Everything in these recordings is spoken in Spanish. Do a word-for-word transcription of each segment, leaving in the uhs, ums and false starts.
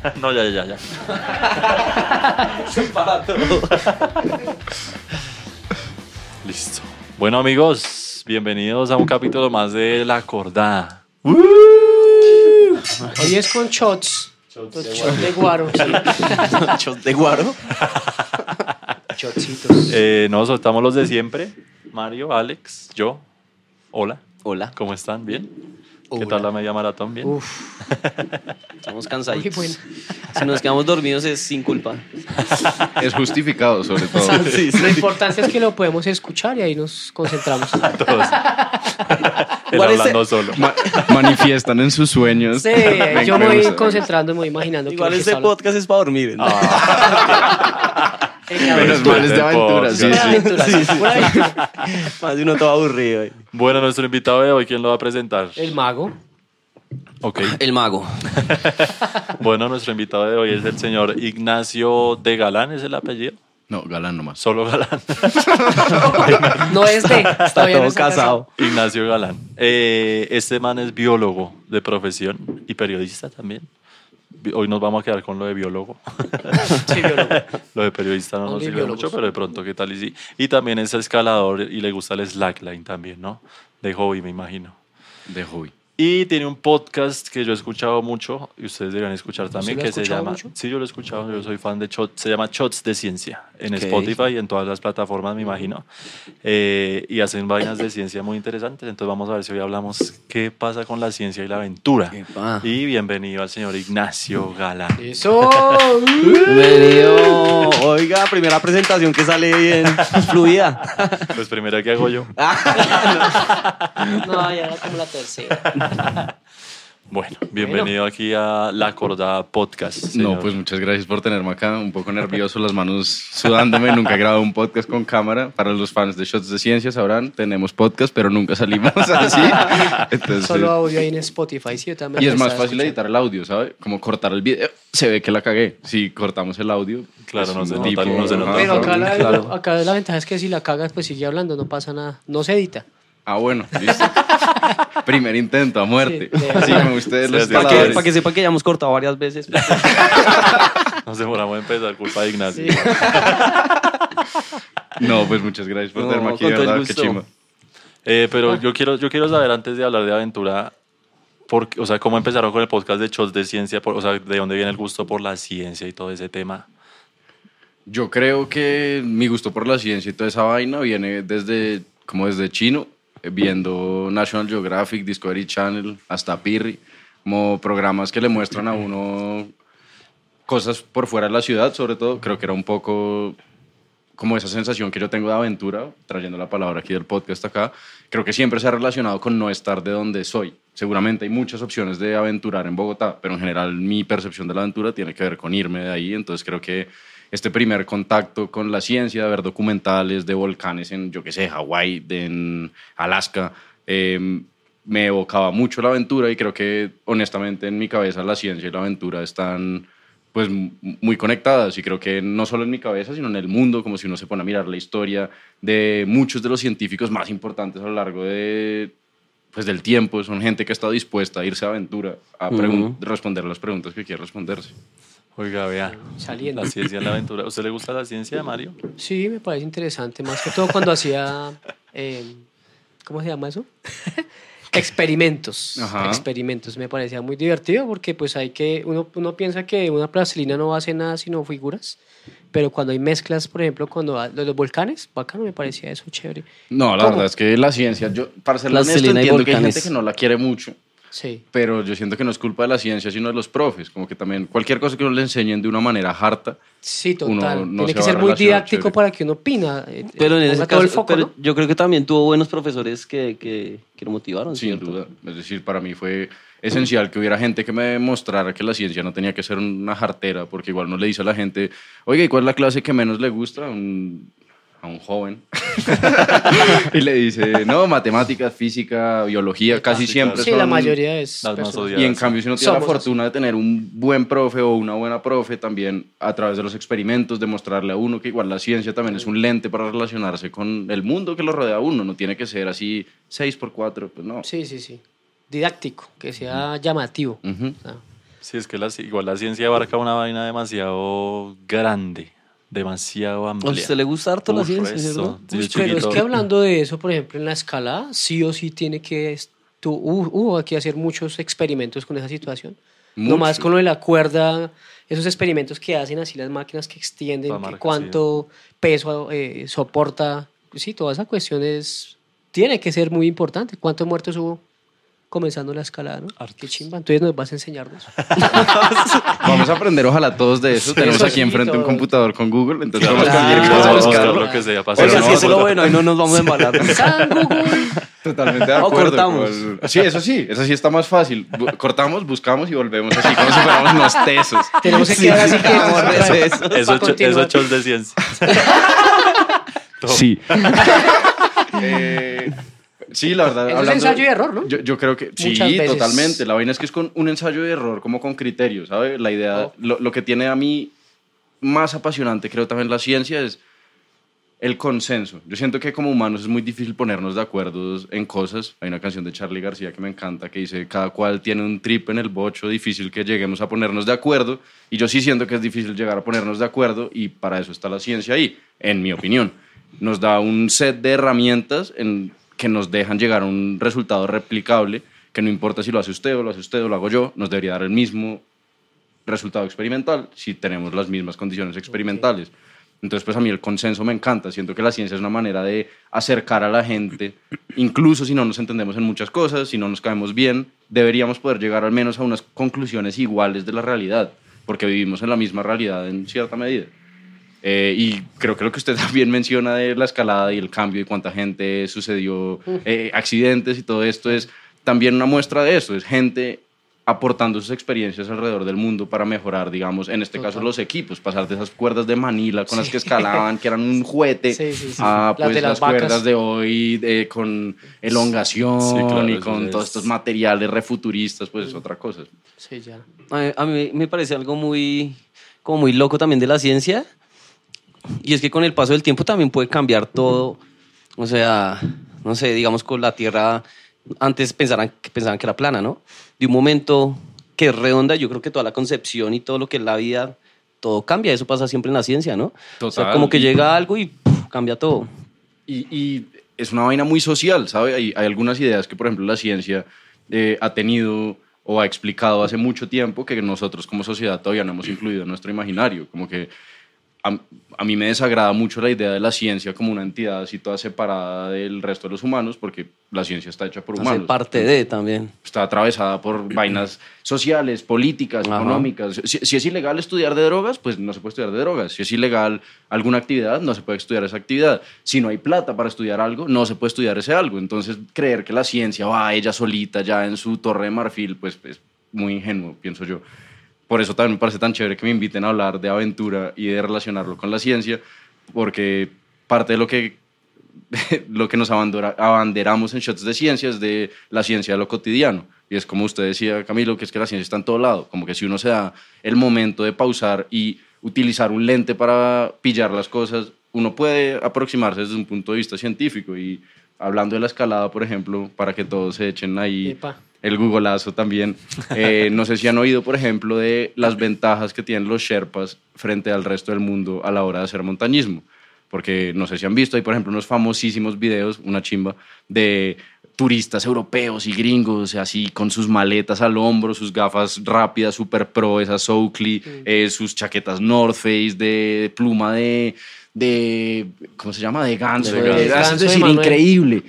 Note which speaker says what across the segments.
Speaker 1: No, ya, ya, ya.
Speaker 2: Para todo.
Speaker 1: Listo. Bueno, amigos, bienvenidos a un capítulo más de La Acordada.
Speaker 3: Hoy es con shots. Shots de, shots de guaro. Sí.
Speaker 2: ¿Shots de guaro?
Speaker 3: Shotsitos.
Speaker 1: Eh, nos soltamos los de siempre. Mario, Alex, yo. Hola.
Speaker 2: Hola.
Speaker 1: ¿Cómo están? ¿Bien?
Speaker 3: Hola.
Speaker 1: ¿Qué tal la media maratón? ¿Bien?
Speaker 3: Uf.
Speaker 2: Estamos cansados.
Speaker 3: Muy bueno.
Speaker 2: Si nos quedamos dormidos es sin culpa.
Speaker 4: Es justificado, sobre todo.
Speaker 2: Sí, sí.
Speaker 3: La importancia es que lo podemos escuchar y ahí nos concentramos.
Speaker 1: Todos. Él
Speaker 2: ¿Cuál es
Speaker 1: hablando
Speaker 2: el-
Speaker 1: solo.
Speaker 4: Ma- manifiestan en sus sueños.
Speaker 3: Sí,
Speaker 4: Me
Speaker 3: yo me voy
Speaker 4: gusta.
Speaker 3: concentrando, me voy imaginando.
Speaker 2: Igual
Speaker 3: que lo que
Speaker 2: este
Speaker 3: está hablando.
Speaker 2: podcast es para dormir. ¿no?
Speaker 3: Eh,
Speaker 4: Menos mal es de aventura, sí,
Speaker 3: Una
Speaker 4: sí.
Speaker 3: aventura, sí, una aventura.
Speaker 2: Más de uno todo aburrido. eh.
Speaker 1: Bueno, nuestro invitado de hoy, ¿quién lo va a presentar?
Speaker 3: El mago.
Speaker 1: Ok.
Speaker 2: El mago.
Speaker 1: Bueno, nuestro invitado de hoy es el señor Ignacio de Galán, ¿es el apellido?
Speaker 4: No, galán nomás.
Speaker 1: Solo Galán.
Speaker 3: No es de.
Speaker 2: Está
Speaker 3: todavía no
Speaker 2: todo
Speaker 3: está
Speaker 2: casado.
Speaker 1: Ignacio Galán. Eh, este man es biólogo de profesión y periodista también. Bi- Hoy nos vamos a quedar con lo de biólogo.
Speaker 3: Sí, biólogo.
Speaker 1: Lo de periodista no nos
Speaker 3: Only
Speaker 1: sirve
Speaker 3: biólogos.
Speaker 1: mucho, pero de pronto qué tal y sí. Y también es escalador y le gusta el slackline también, ¿no? De hobby, me imagino.
Speaker 4: De hobby.
Speaker 1: Y tiene un podcast que yo he escuchado mucho y ustedes deberían escuchar también,
Speaker 3: lo ha
Speaker 1: que se
Speaker 3: escuchado
Speaker 1: llama...
Speaker 3: mucho?
Speaker 1: Sí, yo lo he escuchado, yo soy fan de Shots, se llama Shots de Ciencia, en
Speaker 2: Ok.
Speaker 1: Spotify y en todas las plataformas, me imagino. Eh, y hacen vainas de ciencia muy interesantes, entonces vamos a ver si hoy hablamos qué pasa con la ciencia y la aventura.
Speaker 2: Epa.
Speaker 1: Y bienvenido al señor Ignacio Galán.
Speaker 3: Eso.
Speaker 2: Bienvenido. Oiga, primera presentación que sale bien fluida.
Speaker 1: Pues primero, ¿qué hago yo?
Speaker 3: No, ya era como la tercera.
Speaker 1: Bueno, bienvenido aquí a La Acordada Podcast. señor.
Speaker 4: No, pues muchas gracias por tenerme acá. Un poco nervioso, las manos sudándome. Nunca he grabado un podcast con cámara. Para los fans de Shots de Ciencia sabrán, tenemos podcast, pero nunca salimos así. Entonces,
Speaker 3: Solo audio ahí en Spotify. Sí, yo también
Speaker 4: y es
Speaker 3: lo
Speaker 4: más
Speaker 3: estaba
Speaker 4: fácil
Speaker 3: escuchando.
Speaker 4: editar el audio, ¿sabe? Como cortar el video. Se ve que la cagué. Si cortamos el audio.
Speaker 1: Claro, no
Speaker 4: pues,
Speaker 1: se
Speaker 4: un
Speaker 1: nota, no se nota.
Speaker 3: Pero acá la,
Speaker 2: Claro.
Speaker 3: acá la ventaja es que si la cagas, pues sigue hablando, no pasa nada. No se edita.
Speaker 4: Ah, bueno, listo. Primer intento a muerte.
Speaker 3: Sí, de
Speaker 4: Así
Speaker 3: verdad.
Speaker 4: como ustedes
Speaker 1: Sí,
Speaker 4: los
Speaker 1: así
Speaker 2: Para que,
Speaker 4: escaladores.
Speaker 2: para que sepa que ya hemos cortado varias veces.
Speaker 1: Nos demoramos en empezar, culpa de Ignacio.
Speaker 3: Sí.
Speaker 4: No, pues muchas gracias por
Speaker 2: No,
Speaker 4: tenerme aquí,
Speaker 2: con
Speaker 4: de
Speaker 2: todo el
Speaker 4: verdad, qué
Speaker 2: gusto.
Speaker 4: chimba.
Speaker 1: Eh, pero yo quiero, yo quiero saber, antes de hablar de aventura, por, o sea, cómo empezaron con el podcast de Shots de Ciencia, por- o sea, de dónde viene el gusto por la ciencia y todo ese tema.
Speaker 4: Yo creo que mi gusto por la ciencia y toda esa vaina viene desde, como desde chino, eh, viendo National Geographic, Discovery Channel, hasta Pirri, como programas que le muestran a uno cosas por fuera de la ciudad, sobre todo. Creo que era un poco como esa sensación que yo tengo de aventura, trayendo la palabra aquí del podcast acá. Creo que siempre se ha relacionado con no estar de donde soy. Seguramente hay muchas opciones de aventurar en Bogotá, pero en general mi percepción de la aventura tiene que ver con irme de ahí. Entonces creo que este primer contacto con la ciencia, de ver documentales de volcanes en, yo qué sé, Hawái, de- en Alaska, eh, me evocaba mucho la aventura y creo que honestamente en mi cabeza la ciencia y la aventura están pues m- muy conectadas y creo que no solo en mi cabeza, sino en el mundo, como si uno se pone a mirar la historia de muchos de los científicos más importantes a lo largo de, pues, del tiempo, son gente que ha estado dispuesta a irse a aventura, a pregun-
Speaker 2: Ujú.
Speaker 4: responder las preguntas que quiere responderse.
Speaker 1: Oiga, vea,
Speaker 3: Saliendo.
Speaker 1: la ciencia y la aventura. ¿A usted le gusta la ciencia, Mario?
Speaker 3: Sí, me parece interesante. Más que todo cuando hacía. eh, ¿Cómo se llama eso? Experimentos.
Speaker 4: Ajá.
Speaker 3: Experimentos. Me parecía muy divertido porque, pues, hay que. Uno, uno piensa que una plastilina no hace nada sino figuras. Pero cuando hay mezclas, por ejemplo, cuando ha- los, los volcanes, bacano, me parecía eso chévere.
Speaker 4: No, la
Speaker 3: ¿Cómo?
Speaker 4: verdad es que la ciencia, yo, para ser honesto,
Speaker 2: Plastilina y
Speaker 4: entiendo que hay
Speaker 2: volcanes.
Speaker 4: gente que no la quiere mucho,
Speaker 3: Sí.
Speaker 4: pero yo siento que no es culpa de la ciencia, sino de los profes, como que también cualquier cosa que uno le enseñen de una manera harta.
Speaker 3: Sí, total.
Speaker 4: Uno no
Speaker 3: Tiene
Speaker 4: se
Speaker 3: que
Speaker 4: va
Speaker 3: ser
Speaker 4: a
Speaker 3: muy
Speaker 4: relacionar
Speaker 3: didáctico
Speaker 4: chévere.
Speaker 3: para que uno opina. eh,
Speaker 2: Pero en ese
Speaker 3: ponga todo
Speaker 2: caso,
Speaker 3: el foco,
Speaker 2: pero
Speaker 3: ¿no?
Speaker 2: yo creo que también tuvo buenos profesores que, que, que lo motivaron,
Speaker 4: Sin
Speaker 2: ¿cierto?
Speaker 4: duda. Es decir, para mí fue esencial que hubiera gente que me demostrara que la ciencia no tenía que ser una jartera, porque igual no le dice a la gente, oiga, ¿y cuál es la clase que menos le gusta? A un, a un joven. Y le dice, no, matemáticas, física, biología, casi
Speaker 1: sí,
Speaker 4: siempre
Speaker 1: claro.
Speaker 3: Sí,
Speaker 4: son...
Speaker 3: la mayoría es.
Speaker 1: Las más
Speaker 3: personas.
Speaker 1: odiadas.
Speaker 4: Y en cambio, si uno tiene la
Speaker 3: Somos
Speaker 4: fortuna de tener un buen profe o una buena profe, también a través de los experimentos, demostrarle a uno que igual la ciencia también es un lente para relacionarse con el mundo que lo rodea a uno. No tiene que ser así seis por cuatro, pues no.
Speaker 3: Sí, sí, sí. Didáctico, que sea llamativo.
Speaker 4: Ujú.
Speaker 3: O sea,
Speaker 1: Sí, es que la, igual la ciencia abarca una vaina demasiado grande, demasiado
Speaker 2: ¿A
Speaker 1: amplia.
Speaker 2: usted le gusta harto la
Speaker 1: Uf,
Speaker 2: ciencia,
Speaker 1: resto.
Speaker 2: cierto?
Speaker 1: Sí,
Speaker 3: Uy,
Speaker 1: de
Speaker 3: pero es
Speaker 1: chiquito.
Speaker 3: que hablando de eso, por ejemplo, en la escalada, sí o sí tiene que est- tú, uh, hubo aquí hacer muchos experimentos con esa situación.
Speaker 4: Mucho.
Speaker 3: Nomás con lo de la cuerda, esos experimentos que hacen así las máquinas que extienden,
Speaker 1: La
Speaker 3: que
Speaker 1: marca,
Speaker 3: cuánto peso eh, soporta. Sí, toda esa cuestión es, tiene que ser muy importante. ¿Cuántos muertos hubo comenzando la escalada, no?
Speaker 1: Hartos.
Speaker 3: Qué chimba. Entonces nos vas a enseñarnos.
Speaker 4: Vamos a aprender, ojalá todos de eso. Tenemos
Speaker 3: eso
Speaker 4: aquí
Speaker 3: sí,
Speaker 4: enfrente un
Speaker 3: todos.
Speaker 4: computador con Google, entonces
Speaker 1: Claro,
Speaker 4: vamos a
Speaker 3: Claro.
Speaker 4: conseguir
Speaker 1: vamos
Speaker 4: cosas
Speaker 1: a
Speaker 4: a
Speaker 1: buscar
Speaker 4: buscar.
Speaker 1: lo que sea. para
Speaker 2: Oiga,
Speaker 1: hacer
Speaker 2: si
Speaker 1: una
Speaker 2: eso es lo
Speaker 1: foto.
Speaker 2: bueno, ahí no nos vamos a embalar.
Speaker 3: ¡San Google!
Speaker 4: Totalmente de
Speaker 2: O
Speaker 4: acuerdo.
Speaker 2: cortamos.
Speaker 4: con el- Sí, eso sí, eso sí está más fácil. Bu- Cortamos, buscamos y volvemos así, como si fuéramos unos tesos.
Speaker 3: Tenemos que quedar así que
Speaker 2: amor, eso, eso.
Speaker 3: para
Speaker 1: Eso, cho-
Speaker 3: continuar.
Speaker 1: eso chos de ciencia. Todo.
Speaker 4: Sí. Eh, sí, la verdad.
Speaker 3: Eso es
Speaker 4: hablando-
Speaker 3: ensayo y error, ¿no?
Speaker 4: Yo, yo creo que
Speaker 3: Muchas
Speaker 4: sí,
Speaker 3: veces.
Speaker 4: totalmente. La vaina es que es con un ensayo de error, como con criterios, ¿sabes? La idea,
Speaker 3: Oh.
Speaker 4: lo, lo que tiene a mí más apasionante, creo también la ciencia, es el consenso. Yo siento que como humanos es muy difícil ponernos de acuerdo en cosas. Hay una canción de Charly García que me encanta que dice, cada cual tiene un trip en el bocho, difícil que lleguemos a ponernos de acuerdo. Y yo sí siento que es difícil llegar a ponernos de acuerdo y para eso está la ciencia ahí, en mi opinión. Nos da un set de herramientas en, que nos dejan llegar a un resultado replicable, que no importa si lo hace usted o lo hace usted o lo hago yo, nos debería dar el mismo resultado experimental si tenemos las mismas condiciones experimentales. Entonces, pues a mí el consenso me encanta. Siento que la ciencia es una manera de acercar a la gente, incluso si no nos entendemos en muchas cosas, si no nos caemos bien, deberíamos poder llegar al menos a unas conclusiones iguales de la realidad, porque vivimos en la misma realidad en cierta medida. Eh, y creo que lo que usted también menciona de la escalada y el cambio y cuánta gente sucedió, eh, accidentes y todo esto, es también una muestra de eso. Es gente aportando sus experiencias alrededor del mundo para mejorar, digamos, en este
Speaker 3: Total.
Speaker 4: caso los equipos, pasar de esas cuerdas de Manila con las que escalaban, que eran un juguete,
Speaker 3: Sí, sí, sí.
Speaker 4: a
Speaker 3: Las
Speaker 4: pues,
Speaker 3: de
Speaker 4: las,
Speaker 3: las vacas.
Speaker 4: cuerdas de hoy eh, con elongación
Speaker 1: Sí, claro,
Speaker 4: y
Speaker 1: eso
Speaker 4: con
Speaker 1: es-
Speaker 4: todos estos materiales refuturistas, pues es otra cosa.
Speaker 3: Sí, ya.
Speaker 2: A mí, a mí me parece algo muy, como muy loco también de la ciencia. Y es que con el paso del tiempo también puede cambiar todo. O sea, no sé, digamos con la Tierra, antes pensaban, pensaban que era plana, ¿no? De un momento que es redonda, yo creo que toda la concepción y todo lo que es la vida, todo cambia. Eso pasa siempre en la ciencia, ¿no? O sea,
Speaker 4: Total.
Speaker 2: como que llega algo y puf, cambia todo.
Speaker 4: Y, y es una vaina muy social, ¿sabe? Hay, hay algunas ideas que, por ejemplo, la ciencia eh, ha tenido o ha explicado hace mucho tiempo que nosotros como sociedad todavía no hemos incluido en nuestro imaginario. Como que a, a mí me desagrada mucho la idea de la ciencia como una entidad así toda separada del resto de los humanos, porque la ciencia está hecha por
Speaker 2: Hace
Speaker 4: humanos.
Speaker 2: parte de también.
Speaker 4: Está atravesada por vainas sociales, políticas,
Speaker 2: Ajá.
Speaker 4: económicas. Si, si es ilegal estudiar de drogas, pues no se puede estudiar de drogas. Si es ilegal alguna actividad, no se puede estudiar esa actividad. Si no hay plata para estudiar algo, no se puede estudiar ese algo. Entonces, creer que la ciencia va ella solita ya en su torre de marfil, pues es muy ingenuo, pienso yo. Por eso también me parece tan chévere que me inviten a hablar de aventura y de relacionarlo con la ciencia, porque parte de lo que lo que nos abandera- abanderamos en Shots de Ciencia es de la ciencia de lo cotidiano. Y es como usted decía, Camilo, que es que la ciencia está en todo lado. Como que si uno se da el momento de pausar y utilizar un lente para pillar las cosas, uno puede aproximarse desde un punto de vista científico. Y hablando de la escalada, por ejemplo, para que todos se echen ahí
Speaker 3: Epa.
Speaker 4: el googleazo también. Eh, no sé si han oído, por ejemplo, de las ventajas que tienen los Sherpas frente al resto del mundo a la hora de hacer montañismo. Porque no sé si han visto, hay por ejemplo unos famosísimos videos, una chimba, de turistas europeos y gringos, así con sus maletas al hombro, sus gafas rápidas, super pro, esas Oakley, eh, sus chaquetas North Face de pluma de, de ¿cómo se llama? De ganso.
Speaker 1: De
Speaker 4: de-
Speaker 1: ganso.
Speaker 4: es
Speaker 3: Ganso de
Speaker 4: decir,
Speaker 3: Manuel.
Speaker 4: increíble.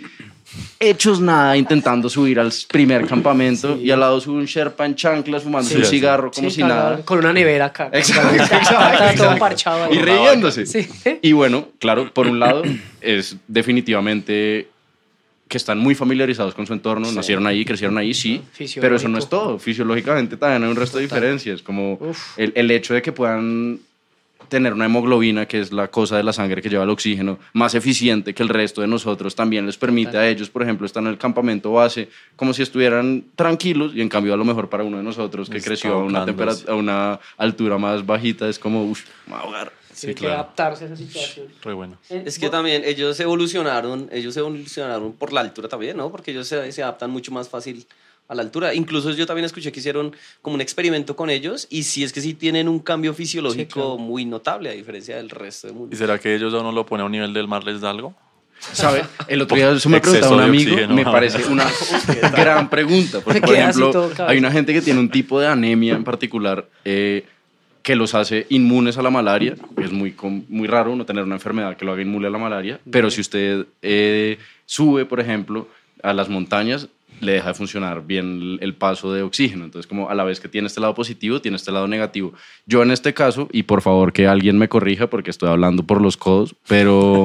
Speaker 4: Hechos nada, intentando subir al primer campamento
Speaker 3: Sí.
Speaker 4: y al lado sube un Sherpa en chanclas fumando
Speaker 1: Sí,
Speaker 4: un
Speaker 1: sí.
Speaker 4: cigarro como
Speaker 3: Sí,
Speaker 4: si
Speaker 3: cagado,
Speaker 4: nada.
Speaker 3: con una nevera acá.
Speaker 4: Exacto,
Speaker 3: Está
Speaker 4: exacto,
Speaker 3: todo
Speaker 4: exacto.
Speaker 3: parchado ahí.
Speaker 4: Y riéndose.
Speaker 3: Sí.
Speaker 4: Y bueno, claro, por un lado es definitivamente que están muy familiarizados con su entorno,
Speaker 3: Sí.
Speaker 4: nacieron ahí, crecieron ahí, sí,
Speaker 3: Fisiológico.
Speaker 4: pero eso no es todo. Fisiológicamente también hay un resto de
Speaker 3: Total.
Speaker 4: diferencias, como
Speaker 3: Uf.
Speaker 4: el, el hecho de que puedan tener una hemoglobina, que es la cosa de la sangre que lleva el oxígeno, más eficiente que el resto de nosotros, también les permite
Speaker 3: Total.
Speaker 4: a ellos, por ejemplo, estar en el campamento base como si estuvieran tranquilos, y en cambio a lo mejor para uno de nosotros que
Speaker 1: Está
Speaker 4: creció a una,
Speaker 1: ahogándose.
Speaker 4: tempera- a una altura más bajita es como, uff, me voy a ahogar.
Speaker 3: Tiene que
Speaker 1: claro.
Speaker 3: adaptarse a esa situación.
Speaker 1: Re bueno.
Speaker 2: Es que también ellos evolucionaron, ellos evolucionaron por la altura también, ¿no? Porque ellos se, se adaptan mucho más fácil a la altura. Incluso yo también escuché que hicieron como un experimento con ellos y sí es que sí tienen un cambio fisiológico
Speaker 3: Sí, claro.
Speaker 2: muy notable a diferencia del resto del mundo.
Speaker 1: ¿Y será que ellos a uno lo pone a un nivel del mar les da algo?
Speaker 4: ¿Sabe? El otro día eso me
Speaker 1: Exceso
Speaker 4: preguntaba un
Speaker 1: de
Speaker 4: amigo,
Speaker 1: oxígeno.
Speaker 4: me parece una gran pregunta. Porque,
Speaker 3: Te
Speaker 4: por
Speaker 3: quedas así
Speaker 4: ejemplo,
Speaker 3: todo cabeza.
Speaker 4: hay una gente que tiene un tipo de anemia en particular eh, que los hace inmunes a la malaria. Es muy, com- muy raro no tener una enfermedad que lo haga inmune a la malaria. Pero si usted eh, sube, por ejemplo, a las montañas, le deja de funcionar bien el, el paso de oxígeno. Entonces, como a la vez que tiene este lado positivo, tiene este lado negativo. Yo en este caso, y por favor que alguien me corrija porque estoy hablando por los codos, pero...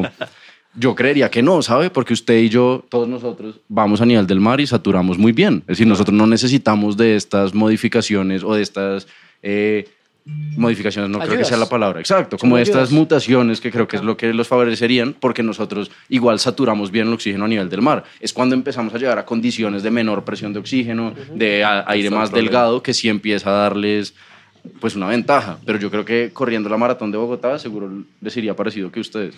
Speaker 4: Yo creería que no, ¿sabe? Porque usted y yo, todos nosotros, vamos a nivel del mar y saturamos muy bien. Es decir, nosotros no necesitamos de estas modificaciones o de estas... eh, modificaciones, no creo que
Speaker 3: Ayudas.
Speaker 4: sea la palabra. Exacto, como
Speaker 3: Son
Speaker 4: de estas
Speaker 3: ayudas.
Speaker 4: mutaciones que creo que es lo que los favorecerían porque nosotros igual saturamos bien el oxígeno a nivel del mar. Es cuando empezamos a llegar a condiciones de menor presión de oxígeno, de a- aire
Speaker 1: Está el
Speaker 4: más
Speaker 1: problema.
Speaker 4: delgado, que sí empieza a darles pues una ventaja. Pero yo creo que corriendo la maratón de Bogotá seguro les iría parecido que ustedes.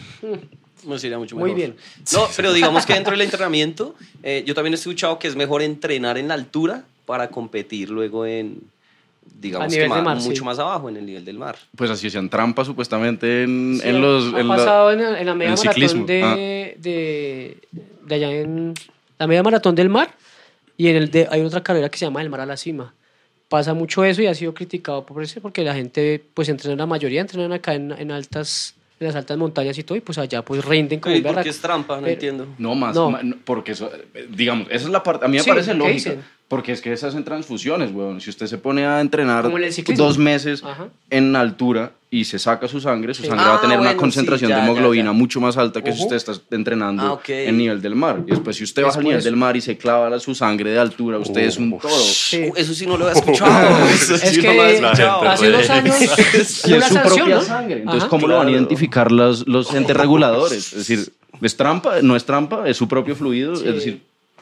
Speaker 2: No sería mucho
Speaker 3: Muy
Speaker 2: mejor.
Speaker 3: bien.
Speaker 2: No, pero digamos que dentro del entrenamiento, eh, yo también he escuchado que es mejor entrenar en la altura para competir luego en, digamos
Speaker 3: A
Speaker 2: que
Speaker 3: nivel de
Speaker 2: más-
Speaker 3: mar,
Speaker 2: mucho
Speaker 3: sí.
Speaker 2: más abajo, en el nivel del mar.
Speaker 4: Pues así hacían trampas supuestamente en,
Speaker 3: Sí,
Speaker 4: en los...
Speaker 3: ha
Speaker 4: en la-
Speaker 3: pasado en, la- en la
Speaker 4: en
Speaker 3: media
Speaker 4: el ciclismo.
Speaker 3: maratón de, de, de allá en la media maratón del mar y en el de, hay otra carrera que se llama el mar a la cima. Pasa mucho eso y ha sido criticado por eso porque la gente pues entrena, la mayoría entrenan acá en, en altas en las altas montañas y todo y pues allá pues rinden como
Speaker 2: Sí,
Speaker 3: un
Speaker 2: porque
Speaker 3: berraco.
Speaker 2: es trampa, no
Speaker 3: Pero-
Speaker 2: entiendo.
Speaker 4: No, más,
Speaker 3: No.
Speaker 4: ma- no, porque eso, eh, digamos, esa es la parte, a mí me
Speaker 3: Sí,
Speaker 4: parece
Speaker 3: ¿qué
Speaker 4: lógica,
Speaker 3: dicen?
Speaker 4: porque es que esas hacen transfusiones, weón. Si usted se pone a entrenar
Speaker 3: Como en el ciclismo.
Speaker 4: dos meses
Speaker 3: Ajá.
Speaker 4: en altura y se saca su sangre, su
Speaker 3: Sí.
Speaker 4: sangre
Speaker 2: Ah,
Speaker 4: va a tener una
Speaker 2: bueno,
Speaker 4: concentración
Speaker 2: sí, ya,
Speaker 4: de
Speaker 2: ya,
Speaker 4: hemoglobina
Speaker 2: ya.
Speaker 4: mucho más alta que si
Speaker 3: Ujú.
Speaker 4: usted está entrenando
Speaker 2: Ah, ok.
Speaker 4: en nivel del mar. Y después, si usted baja al
Speaker 3: Después.
Speaker 4: nivel del mar y se clava la- su sangre de altura, usted es un todo.
Speaker 3: Sí.
Speaker 2: Uh, Eso sí no lo había escuchado. Eso
Speaker 3: Es
Speaker 2: sí
Speaker 3: que
Speaker 2: no lo había
Speaker 1: la
Speaker 2: escuchado.
Speaker 1: gente
Speaker 3: hace unos
Speaker 1: re-
Speaker 3: años
Speaker 4: Y
Speaker 3: hubo
Speaker 4: es
Speaker 3: una
Speaker 4: su
Speaker 3: sanción,
Speaker 4: propia
Speaker 3: ¿no?
Speaker 4: sangre. Entonces,
Speaker 3: Ajá.
Speaker 4: ¿cómo lo van a
Speaker 2: Claro.
Speaker 4: identificar los, los entes reguladores? Es decir, ¿es trampa? ¿No es trampa? ¿Es su propio fluido?
Speaker 3: Sí.
Speaker 4: Es decir,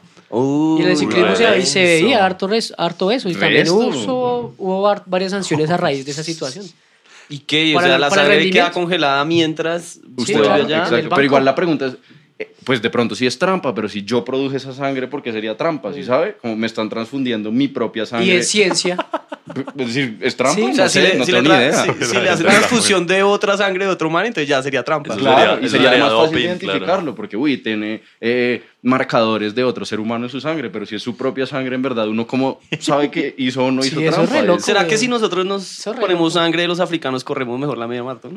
Speaker 2: Uy,
Speaker 3: Y en el ciclismo se,
Speaker 1: Resto.
Speaker 3: se veía harto, res- harto eso. Y también
Speaker 4: Resto.
Speaker 3: hubo, hubo har- varias sanciones a raíz de esa situación.
Speaker 2: ¿Y qué? O
Speaker 3: Para
Speaker 2: sea,
Speaker 3: el-
Speaker 2: la
Speaker 3: para el
Speaker 2: sangre queda
Speaker 3: rendimiento.
Speaker 2: congelada mientras usted
Speaker 3: claro,
Speaker 2: va allá.
Speaker 3: exacto.
Speaker 4: exacto.
Speaker 3: el
Speaker 4: Pero igual
Speaker 3: banco.
Speaker 4: la pregunta es, eh, pues de pronto sí es trampa, pero si yo produje esa sangre, ¿por qué sería trampa? ¿Sí sabe? Como me están transfundiendo mi propia sangre.
Speaker 3: Y en ciencia,
Speaker 4: Es decir, ¿es trampa?
Speaker 3: Sí,
Speaker 4: no
Speaker 2: O sea,
Speaker 4: sé,
Speaker 2: si le,
Speaker 4: no
Speaker 2: si
Speaker 4: tengo
Speaker 2: le
Speaker 4: ni
Speaker 2: tra-
Speaker 4: idea.
Speaker 2: si- si le hace transfusión de otra sangre de otro man, entonces ya sería trampa.
Speaker 1: Eso
Speaker 4: Claro,
Speaker 1: sería-
Speaker 4: y
Speaker 1: eso
Speaker 4: sería
Speaker 1: sería
Speaker 4: más fácil
Speaker 1: doping,
Speaker 4: identificarlo, porque, uy, tiene eh, marcadores de otro ser humano en su sangre, pero si es su propia sangre, en verdad, uno como sabe que hizo o no
Speaker 3: Sí,
Speaker 4: hizo
Speaker 3: eso es
Speaker 4: trampa.
Speaker 3: re loco.
Speaker 4: Es-
Speaker 2: ¿Será
Speaker 3: Como-
Speaker 2: que si nosotros nos
Speaker 3: Eso es re
Speaker 2: ponemos
Speaker 3: loco.
Speaker 2: sangre de los africanos corremos mejor la media maratón?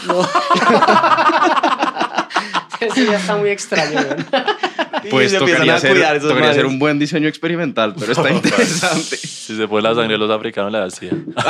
Speaker 3: eso ya está muy extraño. weón.
Speaker 4: Pues
Speaker 2: Y se empiezan
Speaker 4: tocaría,
Speaker 2: a
Speaker 4: hacer,
Speaker 2: cuidar esos
Speaker 4: tocaría hacer
Speaker 2: manes.
Speaker 4: un buen diseño experimental, pero está interesante.
Speaker 1: Si se pone la sangre de los africanos, le hacía.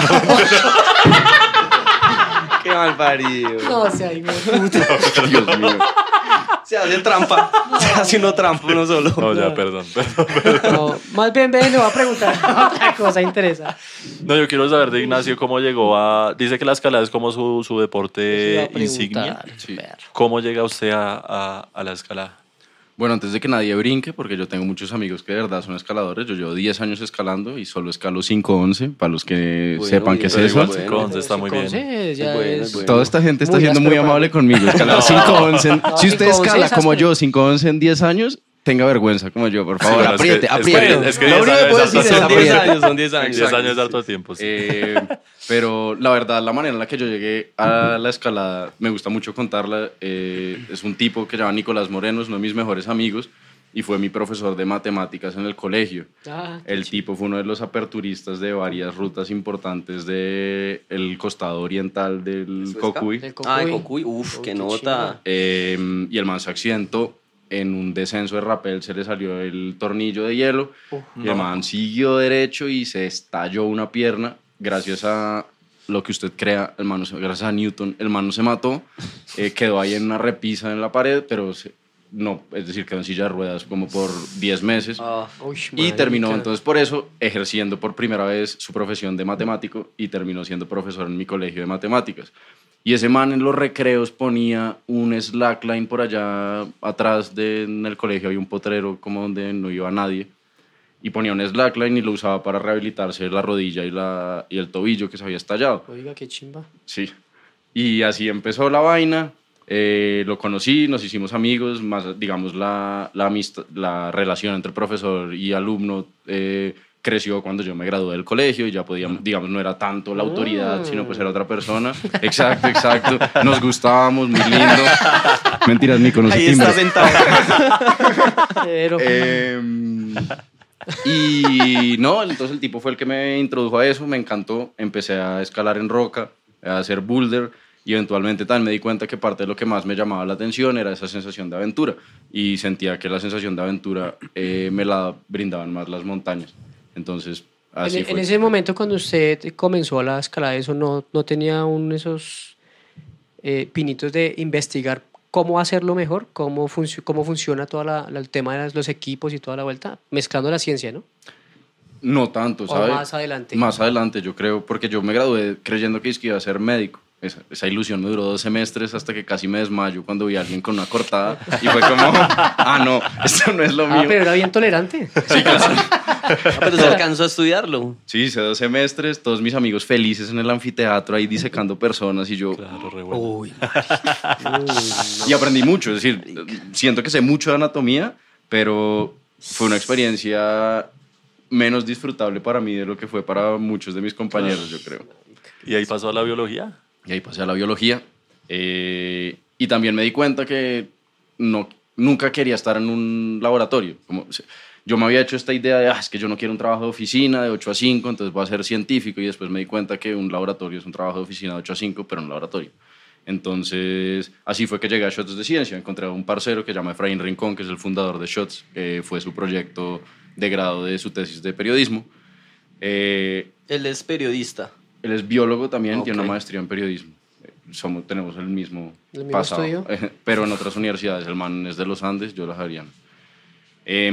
Speaker 2: Qué mal parido.
Speaker 3: No, o sea, hijo de puta.
Speaker 4: Dios mío.
Speaker 2: Se hace trampa. Se hace uno trampa, uno solo.
Speaker 1: No, ya, perdón, perdón.
Speaker 3: No, más bien, ven, le voy a preguntar otra cosa, interesa.
Speaker 1: No, yo quiero saber de Ignacio cómo llegó a... Dice que la escalada es como su, su
Speaker 3: Eso iba
Speaker 1: deporte
Speaker 3: a preguntar,
Speaker 1: insignia.
Speaker 4: Sí.
Speaker 3: perro.
Speaker 1: ¿Cómo llega usted a, a, a la escalada?
Speaker 4: Bueno, antes de que nadie brinque, porque yo tengo muchos amigos que de verdad son escaladores, yo llevo diez años escalando y solo escalo cinco once, para los que
Speaker 2: Bueno,
Speaker 4: sepan qué
Speaker 2: bien,
Speaker 4: es
Speaker 1: pero
Speaker 4: eso.
Speaker 1: igual
Speaker 2: bueno.
Speaker 1: cinco once está muy bien.
Speaker 3: Entonces, ya
Speaker 2: Es bueno,
Speaker 3: es-
Speaker 2: es bueno.
Speaker 4: Toda esta gente está
Speaker 3: Muy
Speaker 4: siendo muy
Speaker 3: áspero para
Speaker 4: amable
Speaker 3: mí.
Speaker 4: conmigo. Escalar cinco once. en-
Speaker 3: No,
Speaker 4: si usted
Speaker 3: cinco once
Speaker 4: escala
Speaker 3: es
Speaker 4: como
Speaker 3: áspero.
Speaker 4: yo, cinco once en diez años, tenga vergüenza como yo, por favor.
Speaker 1: bueno, es que-
Speaker 4: apriete,
Speaker 1: es que-
Speaker 4: apriete.
Speaker 1: es que
Speaker 4: Lo
Speaker 1: diez
Speaker 4: único que
Speaker 1: años
Speaker 4: puedo
Speaker 1: es
Speaker 4: decir es
Speaker 1: harto
Speaker 2: Son diez
Speaker 4: apriete.
Speaker 2: años, son diez años.
Speaker 1: diez años de harto tiempo, sí.
Speaker 4: Eh, pero la verdad, la manera en la que yo llegué a la escalada, me gusta mucho contarla. eh, es un tipo que se llama Nicolás Moreno, es uno de mis mejores amigos y fue mi profesor de matemáticas en el colegio.
Speaker 3: Ah,
Speaker 4: El tipo fue uno de los aperturistas de varias rutas importantes del costado oriental del
Speaker 2: ¿Suezca?
Speaker 4: Cocuy.
Speaker 3: del
Speaker 2: Ah, de
Speaker 3: Cocuy.
Speaker 2: Cocuy. Uf,
Speaker 3: Uy,
Speaker 2: qué
Speaker 3: qué
Speaker 2: nota.
Speaker 4: Eh, y el man se accidentó en un descenso de rapel, se le salió el tornillo de hielo
Speaker 3: Uf,
Speaker 4: y el man siguió derecho y se estalló una pierna gracias a lo que usted crea, el man no se- gracias a Newton, el man no se mató, eh, quedó ahí en una repisa en la pared, pero se- no, es decir, quedó en silla de ruedas como por diez meses.
Speaker 2: Ah,
Speaker 3: Uy,
Speaker 4: Y
Speaker 3: marica.
Speaker 4: terminó entonces por eso ejerciendo por primera vez su profesión de matemático y terminó siendo profesor en mi colegio de matemáticas. Y ese man en los recreos ponía un slackline por allá atrás de, en el colegio, había un potrero como donde no iba nadie. Y ponía un slackline y lo usaba para rehabilitarse la rodilla y, la, y el tobillo que se había estallado.
Speaker 3: Oiga, qué chimba.
Speaker 4: Sí. Y así empezó la vaina. Eh, lo conocí, nos hicimos amigos, más digamos la, la, amistad, la relación entre profesor y alumno eh, creció cuando yo me gradué del colegio y ya podíamos, digamos, no era tanto la autoridad, sino pues era otra persona. Exacto, exacto. Nos gustábamos, muy lindo. Mentiras, ni conocí
Speaker 2: Ahí está
Speaker 4: timbre.
Speaker 2: sentado.
Speaker 3: Pero,
Speaker 4: Eh, y no, entonces el tipo fue el que me introdujo a eso, me encantó, empecé a escalar en roca, a hacer boulder y eventualmente también me di cuenta que parte de lo que más me llamaba la atención era esa sensación de aventura y sentía que la sensación de aventura eh, me la brindaban más las montañas. Entonces, así
Speaker 3: en,
Speaker 4: fue.
Speaker 3: en ese momento cuando usted comenzó a la escalada, eso no, no tenía un esos eh, pinitos de investigar cómo hacerlo mejor, cómo, func cómo funciona todo la, la, el tema de las, los equipos y toda la vuelta, mezclando la ciencia, ¿no?
Speaker 4: No tanto,
Speaker 3: O
Speaker 4: ¿sabes?
Speaker 3: más adelante.
Speaker 4: Más adelante, yo creo, porque yo me gradué creyendo que iba a ser médico. Esa, esa ilusión me duró dos semestres hasta que casi me desmayo cuando vi a alguien con una cortada y fue como, ah, no, esto no es lo mío.
Speaker 3: Ah, pero era bien tolerante.
Speaker 4: Sí, claro.
Speaker 2: Ah, pero se alcanzó a estudiarlo.
Speaker 4: Sí, hice dos semestres, todos mis amigos felices en el anfiteatro ahí disecando personas y yo...
Speaker 1: Claro, re bueno.
Speaker 2: Uy,
Speaker 4: Y aprendí mucho, es decir, siento que sé mucho de anatomía, pero fue una experiencia menos disfrutable para mí de lo que fue para muchos de mis compañeros, yo creo.
Speaker 1: ¿Y ahí pasó a la biología?
Speaker 4: Y ahí pasé a la biología. Eh, y también me di cuenta que no, nunca quería estar en un laboratorio. Como, yo me había hecho esta idea de, ah, es que yo no quiero un trabajo de oficina de ocho a cinco, entonces voy a ser científico. Y después me di cuenta que un laboratorio es un trabajo de oficina de ocho a cinco, pero en un laboratorio. Entonces, así fue que llegué a Shots de Ciencia. Encontré a un parcero que se llama Efraín Rincón, que es el fundador de Shots, que fue su proyecto de grado de su tesis de periodismo. Eh,
Speaker 2: él es periodista.
Speaker 4: Él es biólogo también,
Speaker 2: Okay.
Speaker 4: tiene una maestría en periodismo. Somos, tenemos el mismo,
Speaker 3: ¿El mismo
Speaker 4: pasado,
Speaker 3: estudio?
Speaker 4: pero en otras universidades. El man es de los Andes, yo la Javeriana. Eh,